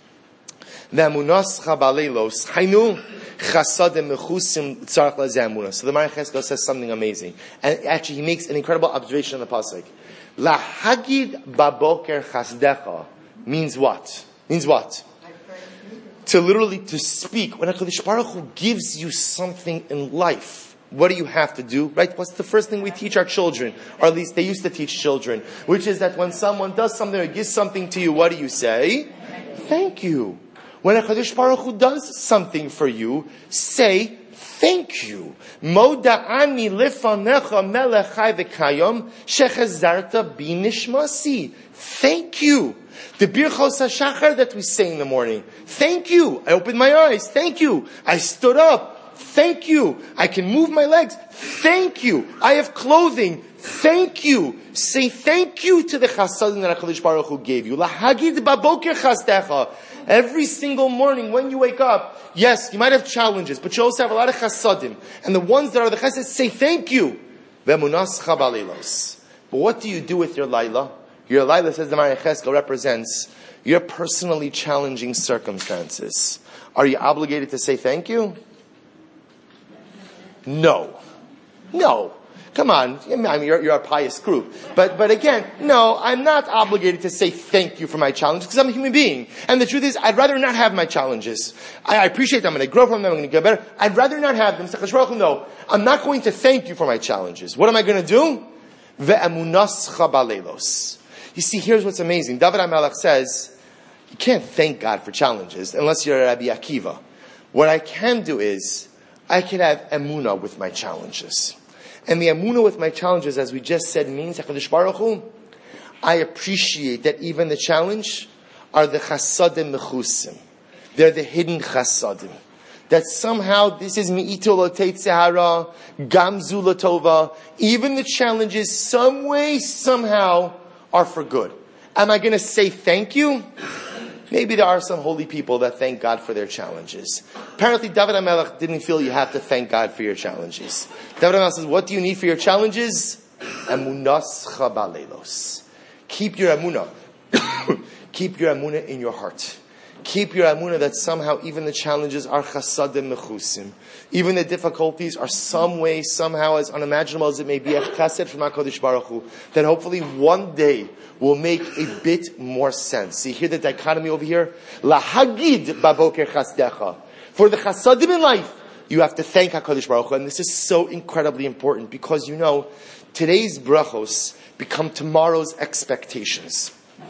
Ve'amunascha baleilos. Hainu chasadim mechusim tzarech lazeh emunah. So the Maria Cheskel says something amazing. And actually he makes an incredible observation in the pasuk. Lahagid baboker chasdecha means what? Means what? To literally to speak. When HaKadosh Baruch Hu gives you something in life, what do you have to do? Right? What's the first thing we teach our children? Or at least they used to teach children. Which is that when someone does something or gives something to you, what do you say? Thank you. When HaKadosh Baruch Hu does something for you, say thank you. Moda'ani lifanecha melech chai v'kayom shechazarta bi nishmasi. Thank you. The Birchos HaShachar that we say in the morning. Thank you. I opened my eyes. Thank you. I stood up. Thank you. I can move my legs. Thank you. I have clothing. Thank you. Say thank you to the chasadim that HaKadosh Baruch Hu gave you. Lahagid baboker chasdecha. Every single morning when you wake up, yes, you might have challenges, but you also have a lot of chasadim. And the ones that are the chasad say thank you. Ve'munascha baleilos. But what do you do with your laila? Your laila, says the Maria Cheskel, represents your personally challenging circumstances. Are you obligated to say thank you? No. No. Come on. I mean, you're, you're a pious group. But, but again, no, I'm not obligated to say thank you for my challenges because I'm a human being. And the truth is, I'd rather not have my challenges. I, I appreciate them. I'm going to grow from them. I'm going to get better. I'd rather not have them. No, I'm not going to thank you for my challenges. What am I going to do? Ve'emunascha baleilos. You see, here's what's amazing. David HaMelech says, you can't thank God for challenges unless you're a Rabbi Akiva. What I can do is, I can have emunah with my challenges. And the emunah with my challenges, as we just said, means, HaKadosh Baruch Hu, I appreciate that even the challenge are the chasadim mechusim. They're the hidden chasadim. That somehow this is mi'ito l'teit sehara, gamzu l'tova. Even the challenges, some way, somehow, are for good. Am I going to say thank you? Maybe there are some holy people that thank God for their challenges. Apparently, David HaMelech didn't feel you have to thank God for your challenges. David HaMelech says, what do you need for your challenges? Emunascha baleilos. Keep your emunah. Keep your emunah in your heart. Keep your emunah that somehow even the challenges are chasadim mechusim. Even the difficulties are some way, somehow, as unimaginable as it may be, a chesed from HaKadosh Baruch Hu, that hopefully one day will make a bit more sense. See, hear the dichotomy over here? Lahagid baboker chasdecha. For the chasadim in life, you have to thank HaKadosh Baruch Hu. And this is so incredibly important because, you know, today's brachos become tomorrow's expectations.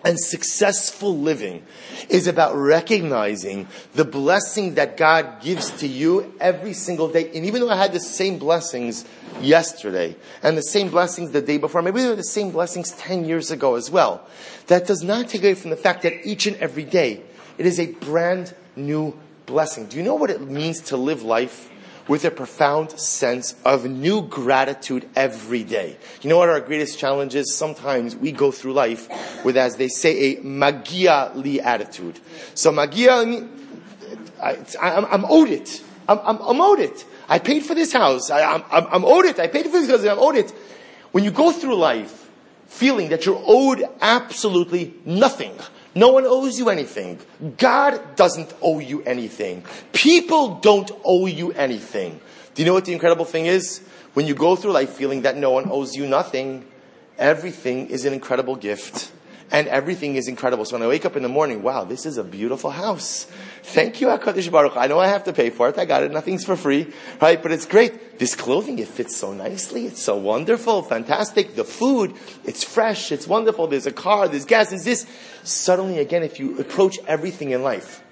And successful living is about recognizing the blessing that God gives to you every single day. And even though I had the same blessings yesterday and the same blessings the day before, maybe they were the same blessings ten years ago as well, that does not take away from the fact that each and every day it is a brand new blessing. Do you know what it means to live life with a profound sense of new gratitude every day? You know what our greatest challenge is? Sometimes we go through life with, as they say, a magia li attitude. So magia, I, I'm, I'm owed it. I'm, I'm, I'm owed it. I paid for this house. I, I'm, I'm, I'm owed it. I paid for this house. I'm owed it. When you go through life feeling that you're owed absolutely nothing, no one owes you anything. God doesn't owe you anything. People don't owe you anything. Do you know what the incredible thing is? When you go through life feeling that no one owes you nothing, everything is an incredible gift. And everything is incredible. So when I wake up in the morning, wow, this is a beautiful house. Thank you, HaKadosh Baruch Hu. I know I have to pay for it. I got it. Nothing's for free. Right? But it's great. This clothing, it fits so nicely. It's so wonderful. Fantastic. The food, it's fresh. It's wonderful. There's a car. There's gas. There's this. Suddenly, again, if you approach everything in life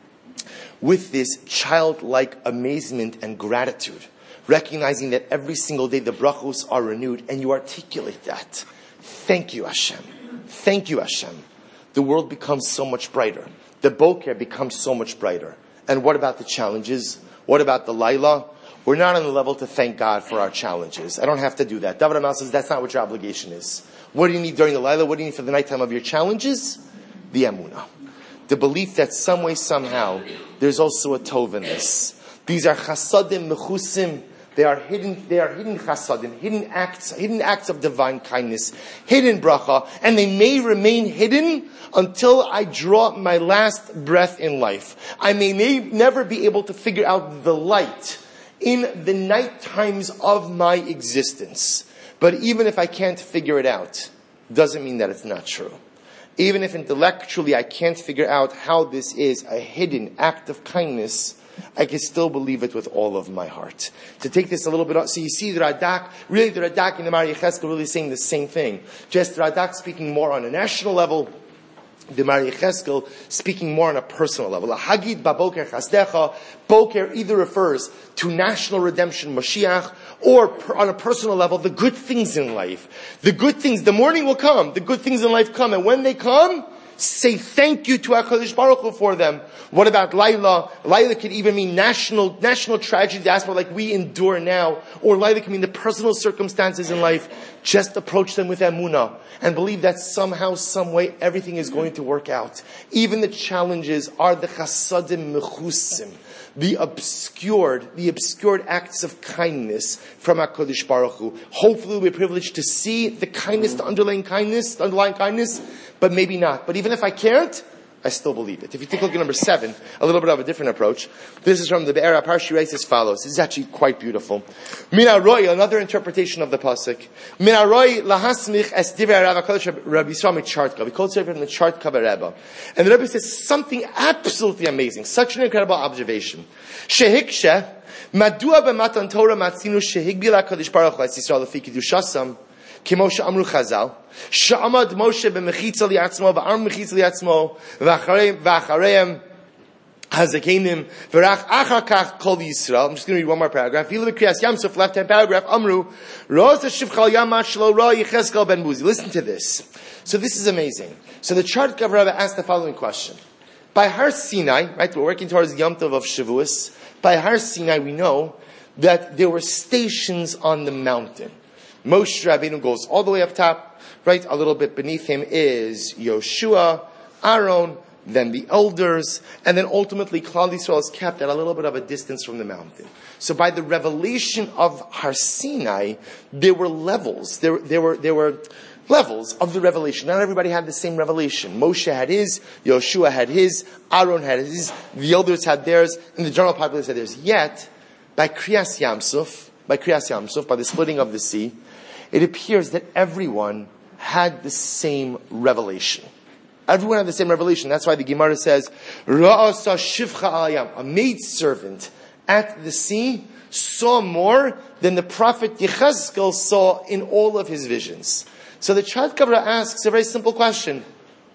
with this childlike amazement and gratitude, recognizing that every single day the brachos are renewed, and you articulate that. Thank you, Hashem. Thank you, Hashem. The world becomes so much brighter. The boker becomes so much brighter. And what about the challenges? What about the Laila? We're not on the level to thank God for our challenges. I don't have to do that. David Amal says that's not what your obligation is. What do you need during the Laila? What do you need for the nighttime of your challenges? The Emunah. The belief that some way, somehow, there's also a tov in this. These are chasadim mechusim. They are hidden, they are hidden chasadim, hidden acts, hidden acts of divine kindness, hidden bracha, and they may remain hidden until I draw my last breath in life. I may, may never be able to figure out the light in the night times of my existence. But even if I can't figure it out, doesn't mean that it's not true. Even if intellectually I can't figure out how this is a hidden act of kindness, I can still believe it with all of my heart. To take this a little bit off, so you see the Radak, really the Radak and the Mari Yecheskel really saying the same thing. Just Radak speaking more on a national level, the Mari Yecheskel speaking more on a personal level. Hagid baboker chasdecha, boker either refers to national redemption, Mashiach, or per, on a personal level, the good things in life. The good things, the morning will come, the good things in life come, and when they come, say thank you to HaKadosh Baruch Hu for them. What about Laila? Laila could even mean national, national tragedy, diaspora like we endure now. Or Laila can mean the personal circumstances in life. Just approach them with Emunah and believe that somehow, some way, everything is going to work out. Even the challenges are the chasadim mechusim, the obscured, the obscured acts of kindness from HaKadosh Baruch Hu. Hopefully we'll be privileged to see the kindness, the underlying kindness, the underlying kindness, but maybe not. But even if I can't, I still believe it. If you take a look at number seven, a little bit of a different approach. This is from the Be'er HaPar. She writes as follows. This is actually quite beautiful. Min HaRoi, another interpretation of the pasuk. Min HaRoi lahasmich es divrei Rav HaKadosh Rabbi Yisrael Chartka. We quote it from the Chartka Rebbe. And the Rebbe says something absolutely amazing. Such an incredible observation. Shehikshe, madua b'matan Torah matzinu shehigbil HaKadosh Baruch Hu es Yisrael lefi kiddushasam. Kimosha Amru Chazal, Sha'amad Moshe b'mechitza li'atzmo, v'arm mechitza li'atzmo, v'achareim, v'achareim, hazakenim, v'rach achar kach kol Yisrael. I'm just going to read one more paragraph. V'ila b'kriyas Yamsuf, left-hand paragraph, Amru, Roz ha'shivchal yamat shelo ra Yecheskel ben Buzi. Listen to this. So this is amazing. So the Chartka Rebbe asked the following question. By Har Sinai, right, we're working towards Yom Tov of Shavuos. By Har Sinai, we know that there were stations on the mountain. Moshe Rabbeinu goes all the way up top, right? A little bit beneath him is Yoshua, Aaron, then the elders, and then ultimately Klal Yisrael is kept at a little bit of a distance from the mountain. So by the revelation of Har Sinai, there were levels. There, there were, there were levels of the revelation. Not everybody had the same revelation. Moshe had his, Yoshua had his, Aaron had his, the elders had theirs, and the general populace had theirs. Yet, by Kriyas Yamsuf, by Kriyas Yamsuf, by the splitting of the sea, it appears that everyone had the same revelation. Everyone had the same revelation. That's why the Gemara says, Ra'asa shivcha alayam, a maidservant at the sea saw more than the prophet Yecheskel saw in all of his visions. So the Chartka asks a very simple question.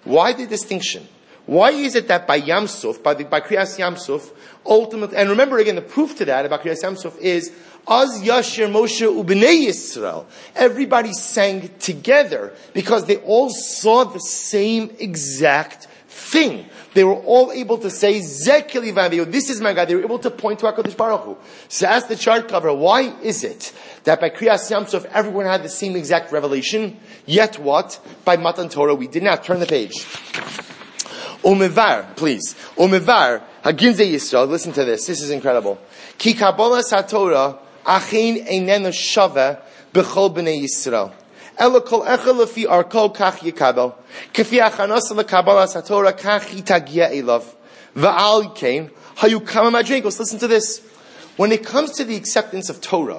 Why the distinction? Why is it that by Yam Suf, by, the, by Kriyas Yam Suf, ultimately, and remember again, the proof to that about Kriyas Yam Suf is, Az Yashir Moshe Ubnei Yisrael. Everybody sang together because they all saw the same exact thing. They were all able to say, Zekeli Vaviyo, this is my God. They were able to point to HaKadosh Baruch Hu. So as the chart cover, why is it that by Kriyas Yam Suf everyone had the same exact revelation? Yet what? By Matan Torah we did not. Turn the page. Umevar, please. Umevar, Haginze Yisrael, listen to this. This is incredible. Ki Kabbalas HaTorah Achin einenu shava b'chol b'nei Yisrael. Ela kol echad lefi arko kach yikabel. Kefi achanos lekabbalas haTorah kach yitagia elav. Va'al kein hayu kama madrigos. Listen to this. When it comes to the acceptance of Torah,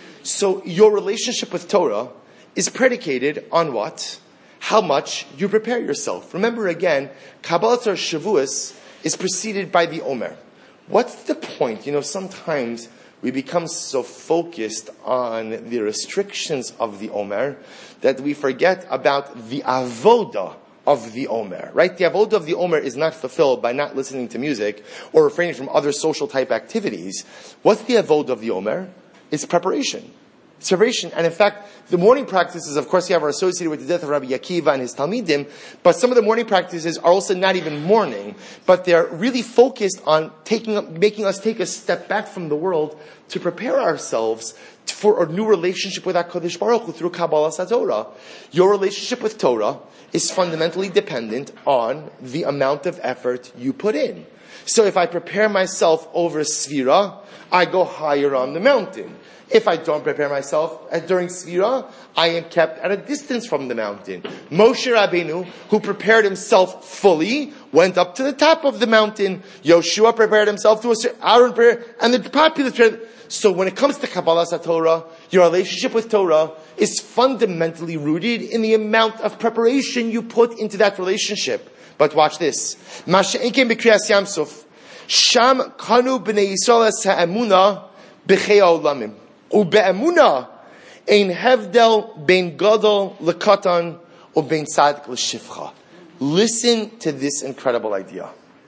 so your relationship with Torah is predicated on what? How much you prepare yourself. Remember again, Kabbalas or Shavuos is preceded by the Omer. What's the point? You know, sometimes we become so focused on the restrictions of the Omer that we forget about the avoda of the Omer, right? The avoda of the Omer is not fulfilled by not listening to music or refraining from other social type activities. What's the avoda of the Omer? It's preparation. It's preparation. And in fact, the morning practices, of course, you have are associated with the death of Rabbi Akiva and his Talmidim, but some of the morning practices are also not even morning, but they're really focused on taking, making us take a step back from the world to prepare ourselves for a new relationship with HaKadosh Baruch Hu through Kabbalas HaTorah. Your relationship with Torah is fundamentally dependent on the amount of effort you put in. So if I prepare myself over Sfira, I go higher on the mountain. If I don't prepare myself during Sfira, I am kept at a distance from the mountain. Moshe Rabbeinu, who prepared himself fully, went up to the top of the mountain. Yoshua prepared himself to a Aaron prayer, and the popular prayer. So when it comes to Kabbalas HaTorah, your relationship with Torah is fundamentally rooted in the amount of preparation you put into that relationship. But watch this. Masha'enken b'Kriyas Yam Suf. Sham kanu b'nei Yisrael es ha'emuna b'chei ha'olamim. Ube'emuna ein hevdel ben gadol lekatan ubein tzadik l'shivcha. Listen to this incredible idea.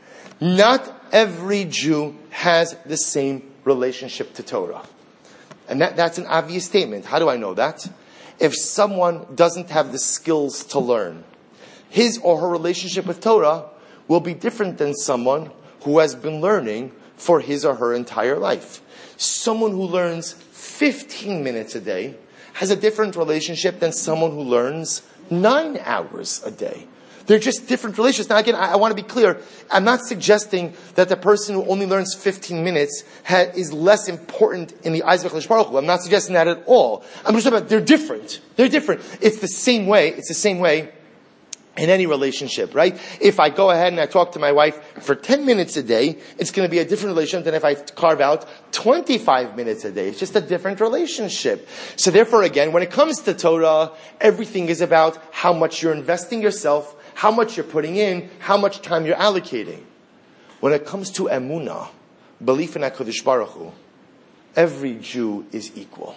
Not every Jew has the same relationship to Torah. And that, that's an obvious statement. How do I know that? If someone doesn't have the skills to learn, his or her relationship with Torah will be different than someone who has been learning for his or her entire life. Someone who learns fifteen minutes a day has a different relationship than someone who learns nine hours a day. They're just different relationships. Now again, I, I want to be clear. I'm not suggesting that the person who only learns fifteen minutes ha, is less important in the eyes of HaKadosh Baruch Hu. I'm not suggesting that at all. I'm just talking about they're different. They're different. It's the same way. It's the same way in any relationship, right? If I go ahead and I talk to my wife for ten minutes a day, it's going to be a different relationship than if I carve out twenty-five minutes a day. It's just a different relationship. So therefore, again, when it comes to Torah, everything is about how much you're investing yourself, how much you're putting in, how much time you're allocating. When it comes to Emunah, belief in HaKadosh Baruch Hu, every Jew is equal.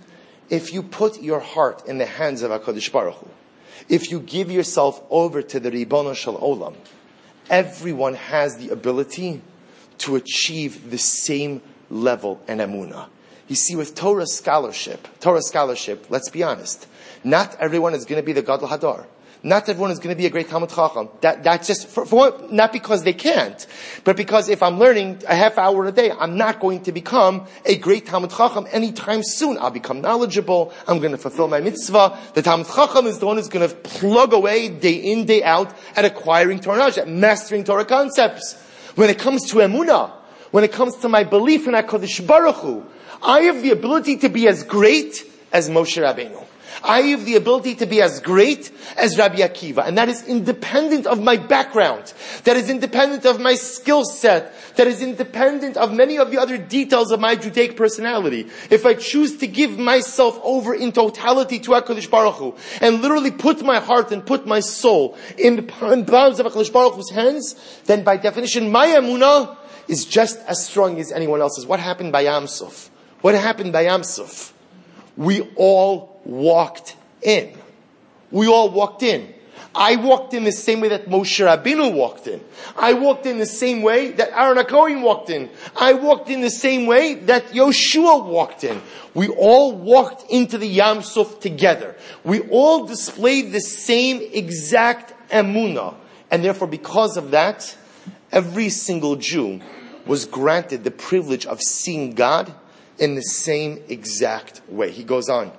If you put your heart in the hands of HaKadosh Baruch Hu, if you give yourself over to the Ribono Shel Olam, everyone has the ability to achieve the same level in Emunah. You see, with Torah scholarship, Torah scholarship, let's be honest, not everyone is going to be the Gadol Hadar. Not everyone is going to be a great Talmud Chacham. That, that's just, for, for what, not because they can't, but because if I'm learning a half hour a day, I'm not going to become a great Talmud Chacham anytime soon. I'll become knowledgeable. I'm going to fulfill my mitzvah. The Talmud Chacham is the one who's going to plug away day in, day out at acquiring Torah knowledge, at mastering Torah concepts. When it comes to Emunah, when it comes to my belief in HaKadosh Baruch Hu, I have the ability to be as great as Moshe Rabbeinu. I have the ability to be as great as Rabbi Akiva. And that is independent of my background. That is independent of my skill set. That is independent of many of the other details of my Judaic personality. If I choose to give myself over in totality to HaKadosh Baruch Hu, and literally put my heart and put my soul in the palms of HaKadosh Baruch Hu's hands, then by definition, my emunah is just as strong as anyone else's. What happened by Yam Suf? What happened by Yam Suf? We all walked in. We all walked in. I walked in the same way that Moshe Rabbeinu walked in. I walked in the same way that Aaron HaKohen walked in. I walked in the same way that Yoshua walked in. We all walked into the Yam Suf together. We all displayed the same exact emunah. And therefore, because of that, every single Jew was granted the privilege of seeing God in the same exact way. He goes on.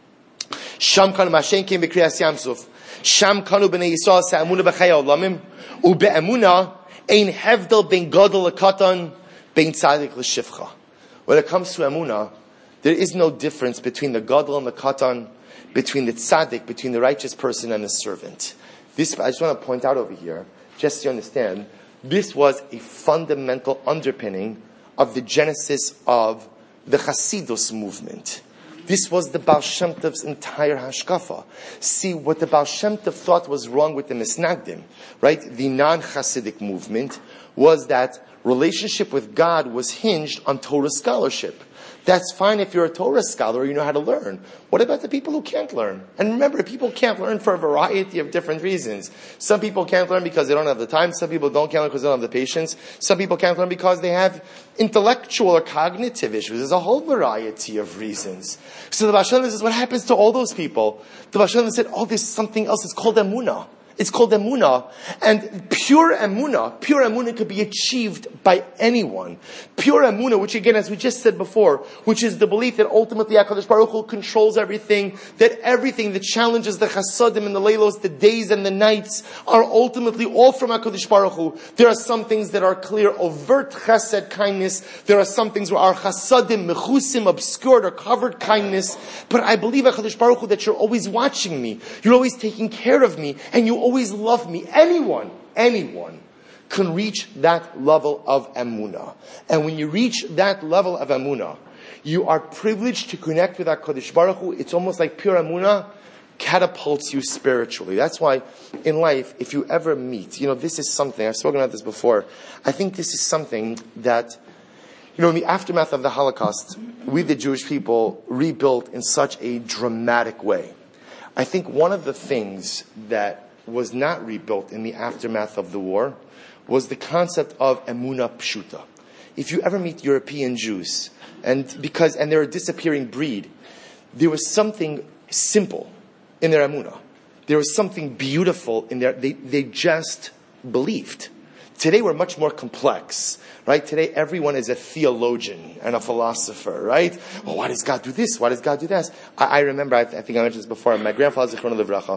Sham kanu Mashen came b'kriyas Yam Suf. Sham kanu b'nei Yisrael sa'amuna b'chaya olamim. U'be'emuna ein hevdel ben gadol lekatan ben tzadik l'shivcha. When it comes to emuna, there is no difference between the gadol and the katan, between the tzaddik, between the righteous person and the servant. This, I just want to point out over here, just so you understand, this was a fundamental underpinning of the genesis of the Hasidus movement. This was the Baal Shem Tov's entire hashkafa. See, what the Baal Shem Tov thought was wrong with the Misnagdim, right? The non-Hasidic movement was that relationship with God was hinged on Torah scholarship. That's fine if you're a Torah scholar, you know how to learn. What about the people who can't learn? And remember, people can't learn for a variety of different reasons. Some people can't learn because they don't have the time. Some people don't can't learn because they don't have the patience. Some people can't learn because they have intellectual or cognitive issues. There's a whole variety of reasons. So the Baal Shem Tov says, what happens to all those people? The Baal Shem Tov said, oh, there's something else. It's called emunah. It's called emunah. And pure emunah, pure emunah could be achieved by anyone. Pure emunah, which again, as we just said before, which is the belief that ultimately HaKadosh Baruch Hu controls everything, that everything, the challenges, the chasadim and the leilos, the days and the nights, are ultimately all from HaKadosh Baruch Hu. There are some things that are clear, overt chesed, kindness. There are some things where our chasadim, mechusim, obscured or covered kindness. But I believe HaKadosh Baruch Hu that you're always watching me. You're always taking care of me. And you always love me. Anyone, anyone can reach that level of emunah. And when you reach that level of emunah, you are privileged to connect with HaKadosh Baruch Hu. It's almost like pure emunah catapults you spiritually. That's why in life, if you ever meet, you know, this is something, I've spoken about this before, I think this is something that, you know, in the aftermath of the Holocaust, we the Jewish people rebuilt in such a dramatic way. I think one of the things that was not rebuilt in the aftermath of the war was the concept of emunah pshuta. If you ever meet European Jews, and because and they're a disappearing breed, there was something simple in their emunah. There was something beautiful in their, they, they just believed. Today we're much more complex, right? Today everyone is a theologian and a philosopher, right? Well, why does God do this? Why does God do this? I, I remember, I, I think I mentioned this before, my grandfather, Zichrono Livracha,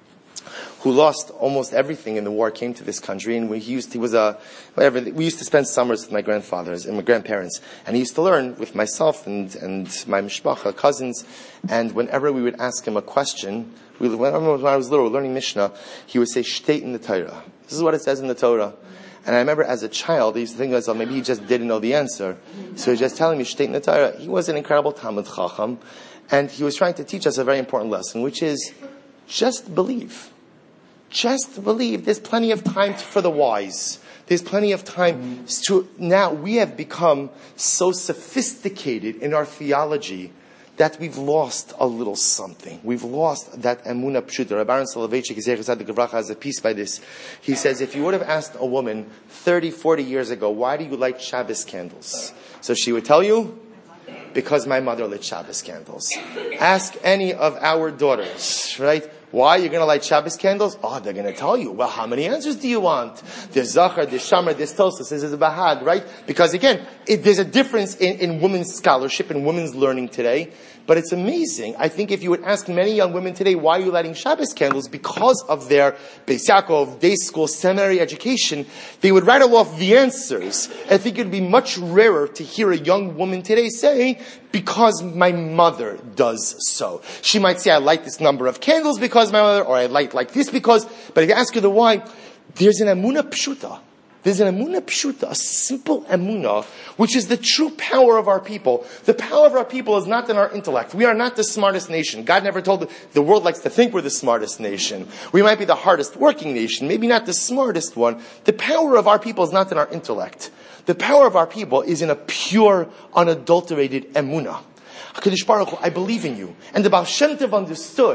who lost almost everything in the war, came to this country, and we, he used, he was a, whatever, we used to spend summers with my grandfathers and my grandparents, and he used to learn with myself and, and my mishpacha, cousins, and whenever we would ask him a question, we, when I was little, learning Mishnah, he would say, Shteit in the Torah. This is what it says in the Torah. And I remember as a child, I used to think to myself, maybe he just didn't know the answer. So he was just telling me, Shteit in the Torah. He was an incredible Talmud Chacham, and he was trying to teach us a very important lesson, which is, just believe. Just believe. There's plenty of time for the wise. There's plenty of time to, now we have become so sophisticated in our theology that we've lost a little something. We've lost that emunah pshuta. Rabbi Aaron Soloveitchik has a piece by this. He says, if you would have asked a woman thirty, forty years ago, why do you light Shabbos candles? So she would tell you, because my mother lit Shabbos candles. Ask any of our daughters, right? Why are you going to light Shabbos candles? Oh, they're going to tell you. Well, how many answers do you want? There's Zachar, there's Shamar, there's Tosas, there's a Bahag, right? Because again, it, there's a difference in, in women's scholarship and women's learning today. But it's amazing. I think if you would ask many young women today, why are you lighting Shabbos candles? Because of their Beis Yaakov, day school, seminary education, they would rattle off the answers. I think it would be much rarer to hear a young woman today say, because my mother does so. She might say, I light this number of candles because my mother, or I light like this because, but if you ask her the why, there's an emunah pshuta. There's an emunah pshuta, a simple emunah, which is the true power of our people. The power of our people is not in our intellect. We are not the smartest nation. God never told the, the world likes to think we're the smartest nation. We might be the hardest working nation, maybe not the smartest one. The power of our people is not in our intellect. The power of our people is in a pure, unadulterated emunah. HaKadosh Baruch Hu, I believe in you. And the Baal Shem Tov understood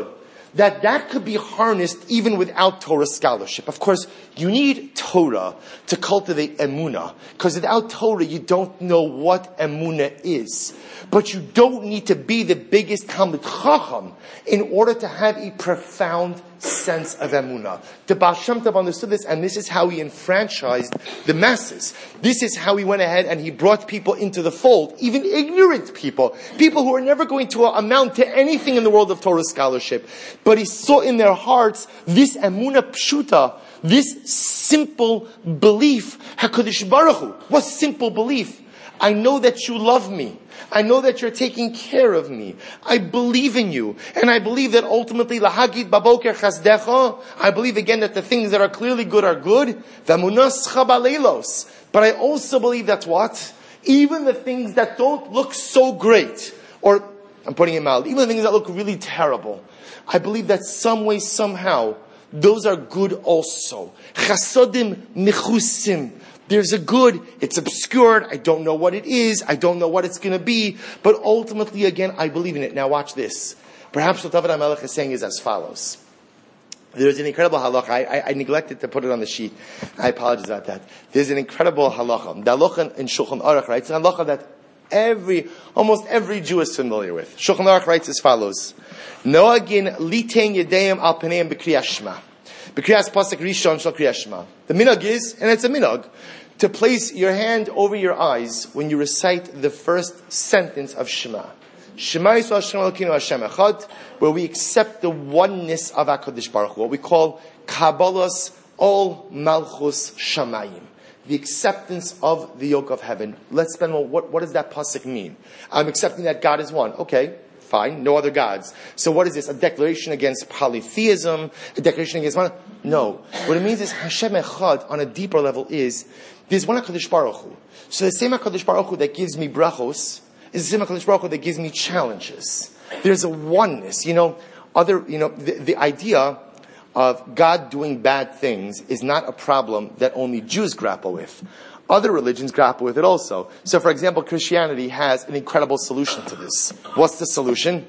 that that could be harnessed even without Torah scholarship. Of course, you need Torah to cultivate emunah, because without Torah you don't know what emunah is. But you don't need to be the biggest Talmid Chacham in order to have a profound sense of emunah. The Baal Shem Tov understood this, and this is how he enfranchised the masses. This is how he went ahead and he brought people into the fold, even ignorant people, people who are never going to amount to anything in the world of Torah scholarship. But he saw in their hearts this emunah pshuta, this simple belief. HaKadosh Baruch Hu, what simple belief? I know that you love me. I know that you're taking care of me. I believe in you. And I believe that ultimately, lahagid baboker chasdecha, I believe again that the things that are clearly good are good. V'amunascha baleilos. But I also believe that what? Even the things that don't look so great, or, I'm putting it mild, even the things that look really terrible, I believe that some way, somehow, those are good also. Chasodim mechusim. There's a good, it's obscured, I don't know what it is, I don't know what it's going to be, but ultimately, again, I believe in it. Now watch this. Perhaps what David HaMelech is saying is as follows. There's an incredible halacha. I, I, I neglected to put it on the sheet. I apologize about that. There's an incredible halacha. The halacha in Shulchan Aruch, right? It's a halacha that every, almost every Jew is familiar with. Shulchan Aruch writes as follows. Noagin litein yedeim al paneim b'kriyas shema. B'kriyas pasuk rishon shel kriyas shema. The minhag is, and it's a minhag, to place your hand over your eyes when you recite the first sentence of Shema. Shema Yisrael Hashem Elokeinu Hashem Echad, where we accept the oneness of HaKadosh Baruch Hu, what we call Kabbalas Ol Malchus Shamayim, the acceptance of the yoke of heaven. Let's spend, well, what, what does that pasuk mean? I'm accepting that God is one. Okay, fine, no other gods. So what is this? A declaration against polytheism? A declaration against one? No. What it means is Hashem Echad on a deeper level is there's one HaKadosh Baruch Hu. So the same HaKadosh Baruch Hu that gives me brachos is the same HaKadosh Baruch Hu that gives me challenges. There's a oneness. You know, other, you know, the, the idea of God doing bad things is not a problem that only Jews grapple with. Other religions grapple with it also. So for example, Christianity has an incredible solution to this. What's the solution?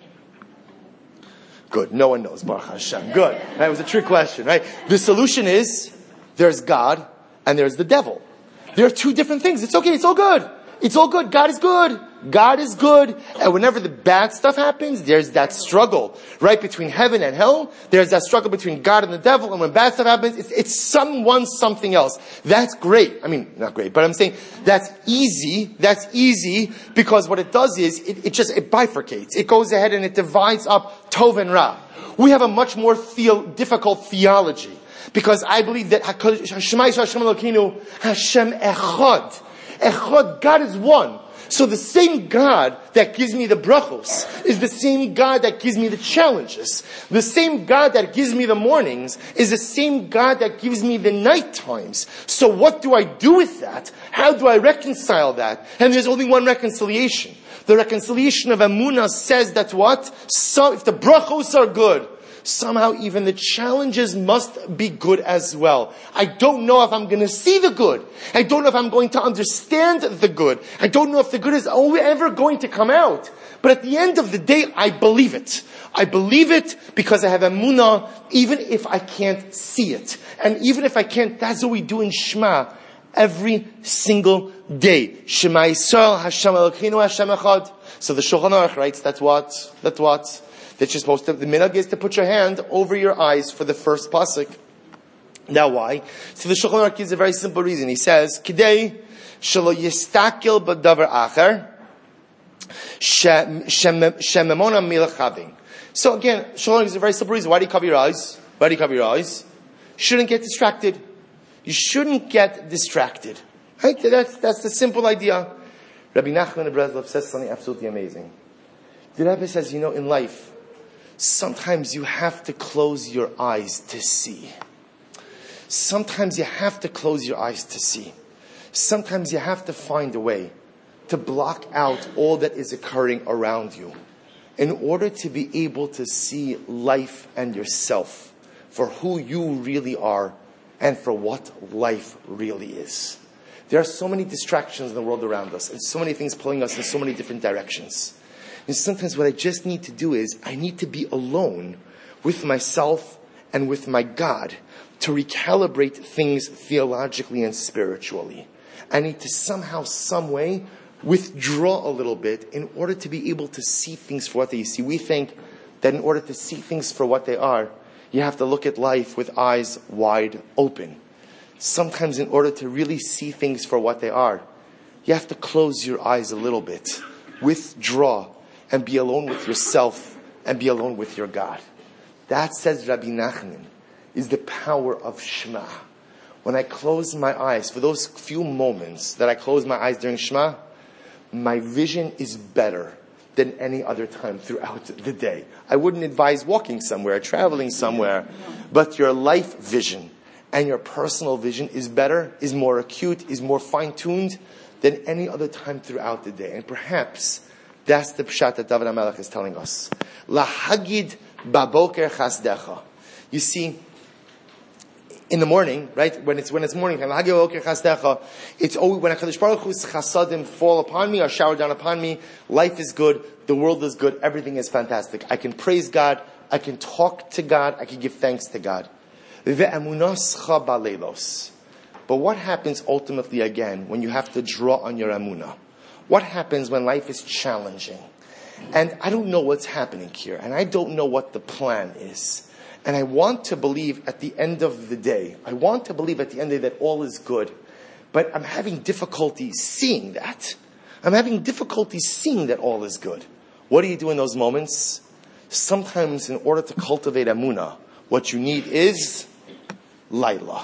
Good. No one knows. Baruch Hashem. Good. That was a trick question, right? The solution is there's God and there's the devil. There are two different things. It's okay. It's all good. It's all good. God is good. God is good. And whenever the bad stuff happens, there's that struggle, right, between heaven and hell. There's that struggle between God and the devil. And when bad stuff happens, it's, it's someone, something else. That's great. I mean, not great, but I'm saying that's easy. That's easy because what it does is it, it just, it bifurcates. It goes ahead and it divides up Tov and Ra. We have a much more theo- difficult theology. Because I believe that Hashem Hashem Elokeinu, Hashem Echad. Echad, God is one. So the same God that gives me the brachos is the same God that gives me the challenges. The same God that gives me the mornings is the same God that gives me the night times. So what do I do with that? How do I reconcile that? And there's only one reconciliation. The reconciliation of Emunah says that what? So if the brachos are good, somehow even the challenges must be good as well. I don't know if I'm going to see the good. I don't know if I'm going to understand the good. I don't know if the good is ever going to come out. But at the end of the day, I believe it. I believe it because I have emunah, even if I can't see it. And even if I can't, that's what we do in Shema every single day. Shema Yisrael, Hashem Elokeinu, Hashem Echad. So the Shulchan Aruch writes, that's what, that's what, that you're supposed to, the minhag is to put your hand over your eyes for the first pasuk. Now why? So the Shulchan Aruch gives a very simple reason. He says, Kidei shelo yistakel b'davar acher shememona milachaving. So again, Shulchan Aruch gives a very simple reason. Why do you cover your eyes? Why do you cover your eyes? You shouldn't get distracted. You shouldn't get distracted. Right? That's, that's the simple idea. Rabbi Nachman of Breslov says something absolutely amazing. The Rebbe says, you know, in life, sometimes you have to close your eyes to see. Sometimes you have to close your eyes to see. Sometimes you have to find a way to block out all that is occurring around you in order to be able to see life and yourself for who you really are and for what life really is. There are so many distractions in the world around us and so many things pulling us in so many different directions. And sometimes what I just need to do is I need to be alone with myself and with my God to recalibrate things theologically and spiritually. I need to somehow, some way, withdraw a little bit in order to be able to see things for what they see. We think that in order to see things for what they are, you have to look at life with eyes wide open. Sometimes in order to really see things for what they are, you have to close your eyes a little bit, withdraw, and be alone with yourself and be alone with your God. That, says Rabbi Nachman, is the power of Shema. When I close my eyes, for those few moments that I close my eyes during Shema, my vision is better than any other time throughout the day. I wouldn't advise walking somewhere, traveling somewhere, but your life vision and your personal vision is better, is more acute, is more fine-tuned than any other time throughout the day. And perhaps that's the pshat that David HaMelech is telling us. Lahagid baboker chasdecha. You see, in the morning, right, when it's when it's morning time, it's always when HaKadosh Baruch Hu's chasadim fall upon me or shower down upon me, life is good, the world is good, everything is fantastic. I can praise God, I can talk to God, I can give thanks to God. But what happens ultimately again when you have to draw on your emunah? What happens when life is challenging? And I don't know what's happening here, and I don't know what the plan is. And I want to believe at the end of the day, I want to believe at the end of the day that all is good. But I'm having difficulty seeing that. I'm having difficulty seeing that all is good. What do you do in those moments? Sometimes in order to cultivate emunah, what you need is Laila.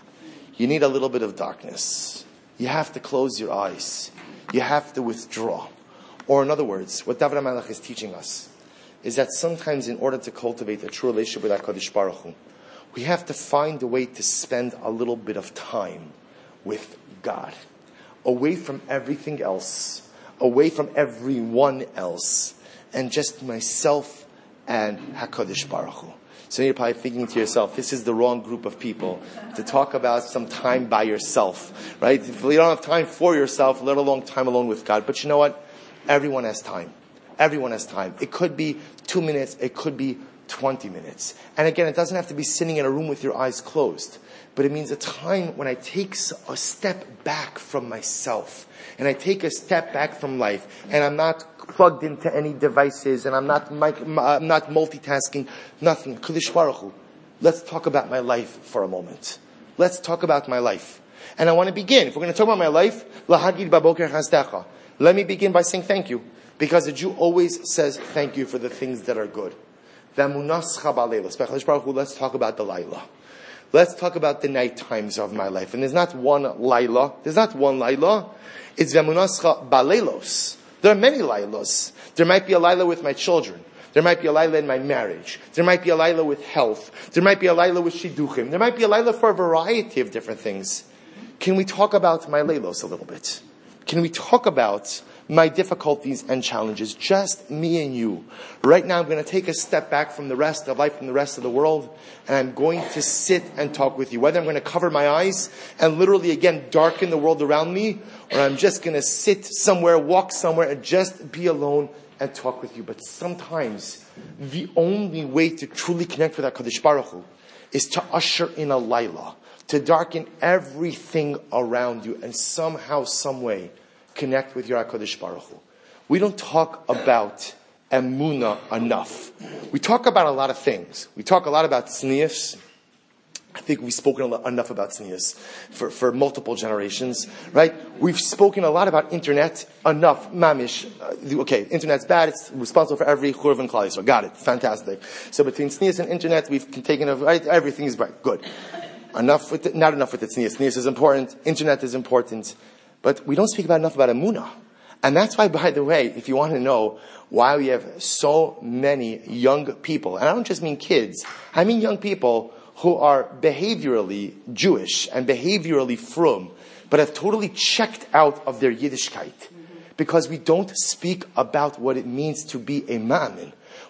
You need a little bit of darkness. You have to close your eyes. You have to withdraw. Or in other words, what David HaMelech is teaching us is that sometimes in order to cultivate a true relationship with HaKadosh Baruch Hu, we have to find a way to spend a little bit of time with God. Away from everything else. Away from everyone else. And just myself and HaKadosh Baruch Hu. So you're probably thinking to yourself, this is the wrong group of people to talk about some time by yourself. Right? If you don't have time for yourself, let alone time alone with God. But you know what? Everyone has time. Everyone has time. It could be two minutes. It could be twenty minutes. And again, it doesn't have to be sitting in a room with your eyes closed. But it means a time when I take a step back from myself. And I take a step back from life. And I'm not plugged into any devices. And I'm not I'm not multitasking. Nothing. Kadosh Baruch Hu. Let's talk about my life for a moment. Let's talk about my life. And I want to begin. If we're going to talk about my life, lahagid baboker chasdecha. Let me begin by saying thank you. Because a Jew always says thank you for the things that are good. Let's talk about the Laila. Let's talk about the night times of my life. And there's not one Laila. There's not one Laila. It's Vemunascha Baleilos. There are many Lailas. There might be a Laila with my children. There might be a Laila in my marriage. There might be a Laila with health. There might be a Laila with Shidduchim. There might be a Laila for a variety of different things. Can we talk about my Lailos a little bit? Can we talk about my difficulties and challenges, just me and you? Right now I'm going to take a step back from the rest of life, from the rest of the world, and I'm going to sit and talk with you. Whether I'm going to cover my eyes and literally again darken the world around me, or I'm just going to sit somewhere, walk somewhere, and just be alone and talk with you. But sometimes the only way to truly connect with HaKadosh Baruch Hu is to usher in a Laila, to darken everything around you and somehow, some way connect with your HaKadosh Baruch Hu. We don't talk about emunah enough. We talk about a lot of things. We talk a lot about tznius. I think we've spoken enough about tznius for, for multiple generations, right? We've spoken a lot about internet enough. Mamish. Uh, okay, internet's bad. It's responsible for every churv and klal Yisrael. Got it. Fantastic. So between tznius and internet, we've taken a, right? Everything is right. Good. Enough with the, not enough with the tznius. Tznius is important. Internet is important. But we don't speak about enough about emunah. And that's why, by the way, if you want to know why we have so many young people, and I don't just mean kids, I mean young people who are behaviorally Jewish and behaviorally frum, but have totally checked out of their Yiddishkeit. Because we don't speak about what it means to be a ma'amin.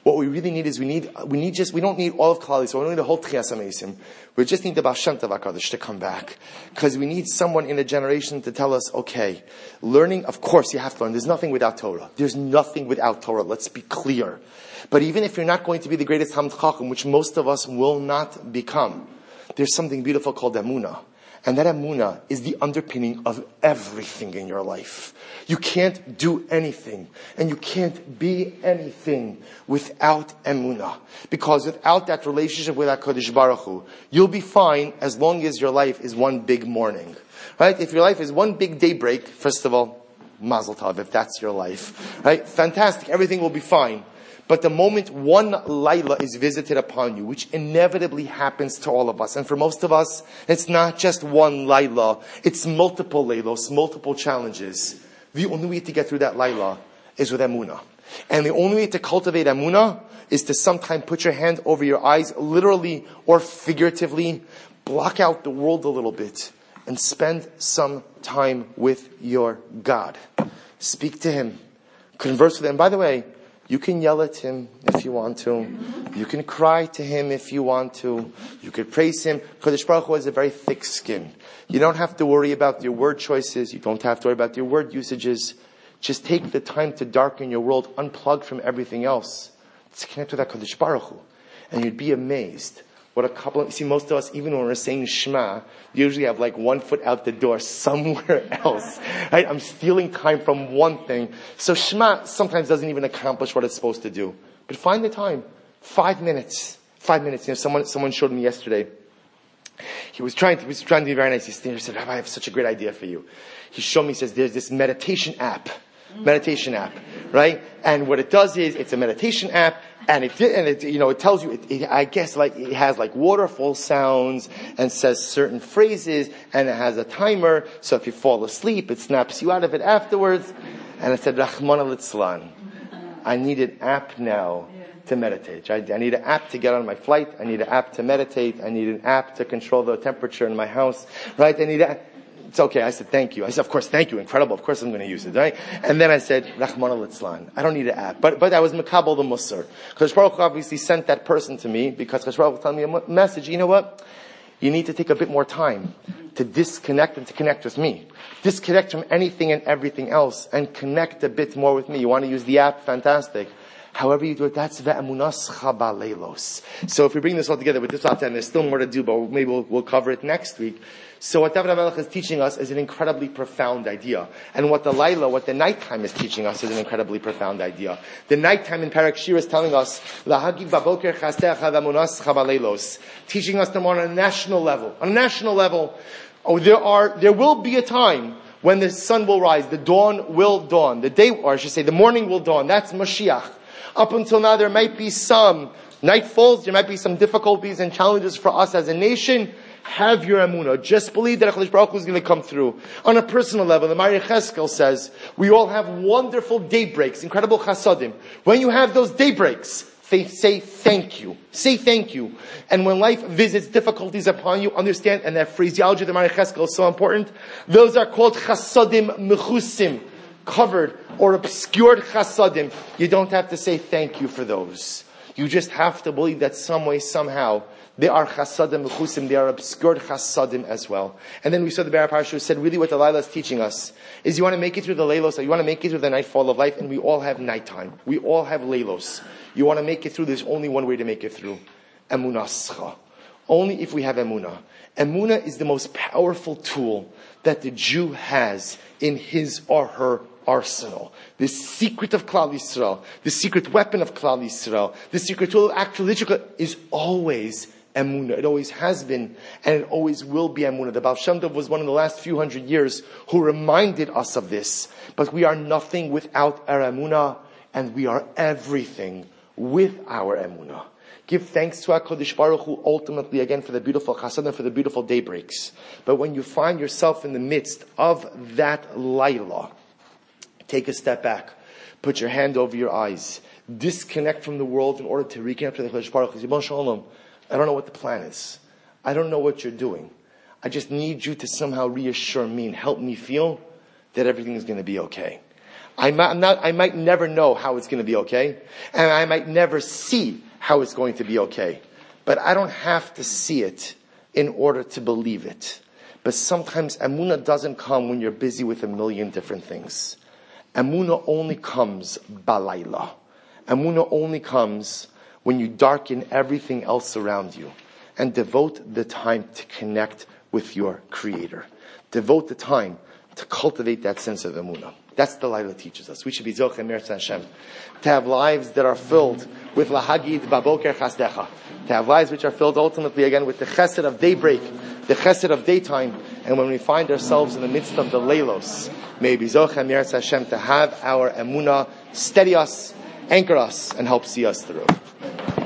What we really need is we need, we need just, we don't need all of Klal Yisrael, we don't need the whole Tchias HaMeisim. We just need the Baal Shem Tov HaKadosh to come back. Because we need someone in a generation to tell us, okay, learning, of course you have to learn. There's nothing without Torah. There's nothing without Torah. Let's be clear. But even if you're not going to be the greatest Talmid Chacham, which most of us will not become, there's something beautiful called Emunah. And that Emunah is the underpinning of everything in your life. You can't do anything, and you can't be anything without Emunah. Because without that relationship with HaKadosh Baruch Hu, you'll be fine as long as your life is one big morning. Right? If your life is one big daybreak, first of all, Mazel Tov, if that's your life. Right? Fantastic, everything will be fine. But the moment one Laila is visited upon you, which inevitably happens to all of us, and for most of us, it's not just one Laila, it's multiple Lailos, multiple challenges. The only way to get through that Laila is with Emunah. And the only way to cultivate Emunah is to sometime put your hand over your eyes, literally or figuratively, block out the world a little bit, and spend some time with your God. Speak to Him. Converse with Him. By the way, you can yell at Him if you want to. You can cry to Him if you want to. You could praise Him. Kadosh Baruch Hu has a very thick skin. You don't have to worry about your word choices. You don't have to worry about your word usages. Just take the time to darken your world, unplug from everything else. Let's connect with that Kadosh Baruch Hu. And you'd be amazed what a couple of, you see, most of us, even when we're saying Shema, usually have like one foot out the door somewhere else. Right? I'm stealing time from one thing. So Shema sometimes doesn't even accomplish what it's supposed to do. But find the time. Five minutes. Five minutes. You know, someone, someone showed me yesterday. He was trying to, he was trying to be very nice. He said, Rabbi, I have such a great idea for you. He showed me, he says, there's this meditation app. Meditation app, right? And what it does is, it's a meditation app, and it, and it, you know, it tells you, it, it, I guess, like, it has like waterfall sounds, and says certain phrases, and it has a timer, so if you fall asleep, it snaps you out of it afterwards. And I said, Rahman al-Itzlan, I need an app now to meditate. I, I need an app to get on my flight, I need an app to meditate, I need an app to control the temperature in my house, right? I need a It's okay. I said, thank you. I said, of course, thank you. Incredible. Of course I'm going to use it, right? And then I said, Rahman al-Itzlan. I don't need an app. But, but I was Makabal the Musar. Because Baruch Hu obviously sent that person to me because Baruch Hu was telling me a message. You know what? You need to take a bit more time to disconnect and to connect with me. Disconnect from anything and everything else and connect a bit more with me. You want to use the app? Fantastic. However you do it, that's ve'emunascha ba'leilos. So if we bring this all together with this and there's still more to do, but maybe we'll, we'll cover it next week. So what David HaMelech is teaching us is an incredibly profound idea. And what the Laila, what the nighttime is teaching us is an incredibly profound idea. The nighttime in Parak Shir is telling us, Lahagig baboker chastecha ve'emunascha ba'leilos. Teaching us them on a national level. On a national level, oh, there are, there will be a time when the sun will rise, the dawn will dawn, the day, or I should say, the morning will dawn. That's Mashiach. Up until now, there might be some night falls, there might be some difficulties and challenges for us as a nation. Have your emunah. Just believe that HaKadosh Baruch Hu is going to come through. On a personal level, the Mari Cheskel says, we all have wonderful daybreaks, incredible chasadim. When you have those daybreaks, say thank you. Say thank you. And when life visits difficulties upon you, understand, and that phraseology of the Mari Cheskel is so important, those are called chasadim mechusim. Covered or obscured chasadim. You don't have to say thank you for those. You just have to believe that some way, somehow, they are chasadim mechusim, they are obscured chasadim as well. And then we saw the Be'er Parsha who said, really what the Laila is teaching us is you want to make it through the leilos, you want to make it through the nightfall of life, and we all have nighttime. We all have leilos. You want to make it through, there's only one way to make it through. Emunascha. Only if we have emunah. Emunah is the most powerful tool that the Jew has in his or her arsenal. The secret of Klal Yisrael, the secret weapon of Klal Yisrael, the secret tool of actual Yisrael is always emunah. It always has been, and it always will be emunah. The Baal Shem Tov was one of the last few hundred years who reminded us of this. But we are nothing without our emunah, and we are everything with our emunah. Give thanks to HaKadosh Baruch Hu ultimately again for the beautiful chassadim, for the beautiful daybreaks. But when you find yourself in the midst of that Laila, take a step back. Put your hand over your eyes. Disconnect from the world in order to reconnect with the HaKadosh Baruch Hu. Yibon Shalom. I don't know what the plan is. I don't know what you're doing. I just need you to somehow reassure me and help me feel that everything is going to be okay. I might, I'm not, I might never know how it's going to be okay. And I might never see how it's going to be okay. But I don't have to see it in order to believe it. But sometimes Emunah doesn't come when you're busy with a million different things. Emunah only comes balayla. Emunah only comes when you darken everything else around you and devote the time to connect with your Creator. Devote the time to cultivate that sense of Emunah. That's the Laila teaches us. We should be Zocheh Meretz Hashem. To have lives that are filled with Lahagid Baboker Chasdecha. To have lives which are filled ultimately again with the Chesed of daybreak, the Chesed of daytime. And when we find ourselves in the midst of the Leilos, may be Zocheh Meretz Hashem to have our Emunah steady us, anchor us, and help see us through.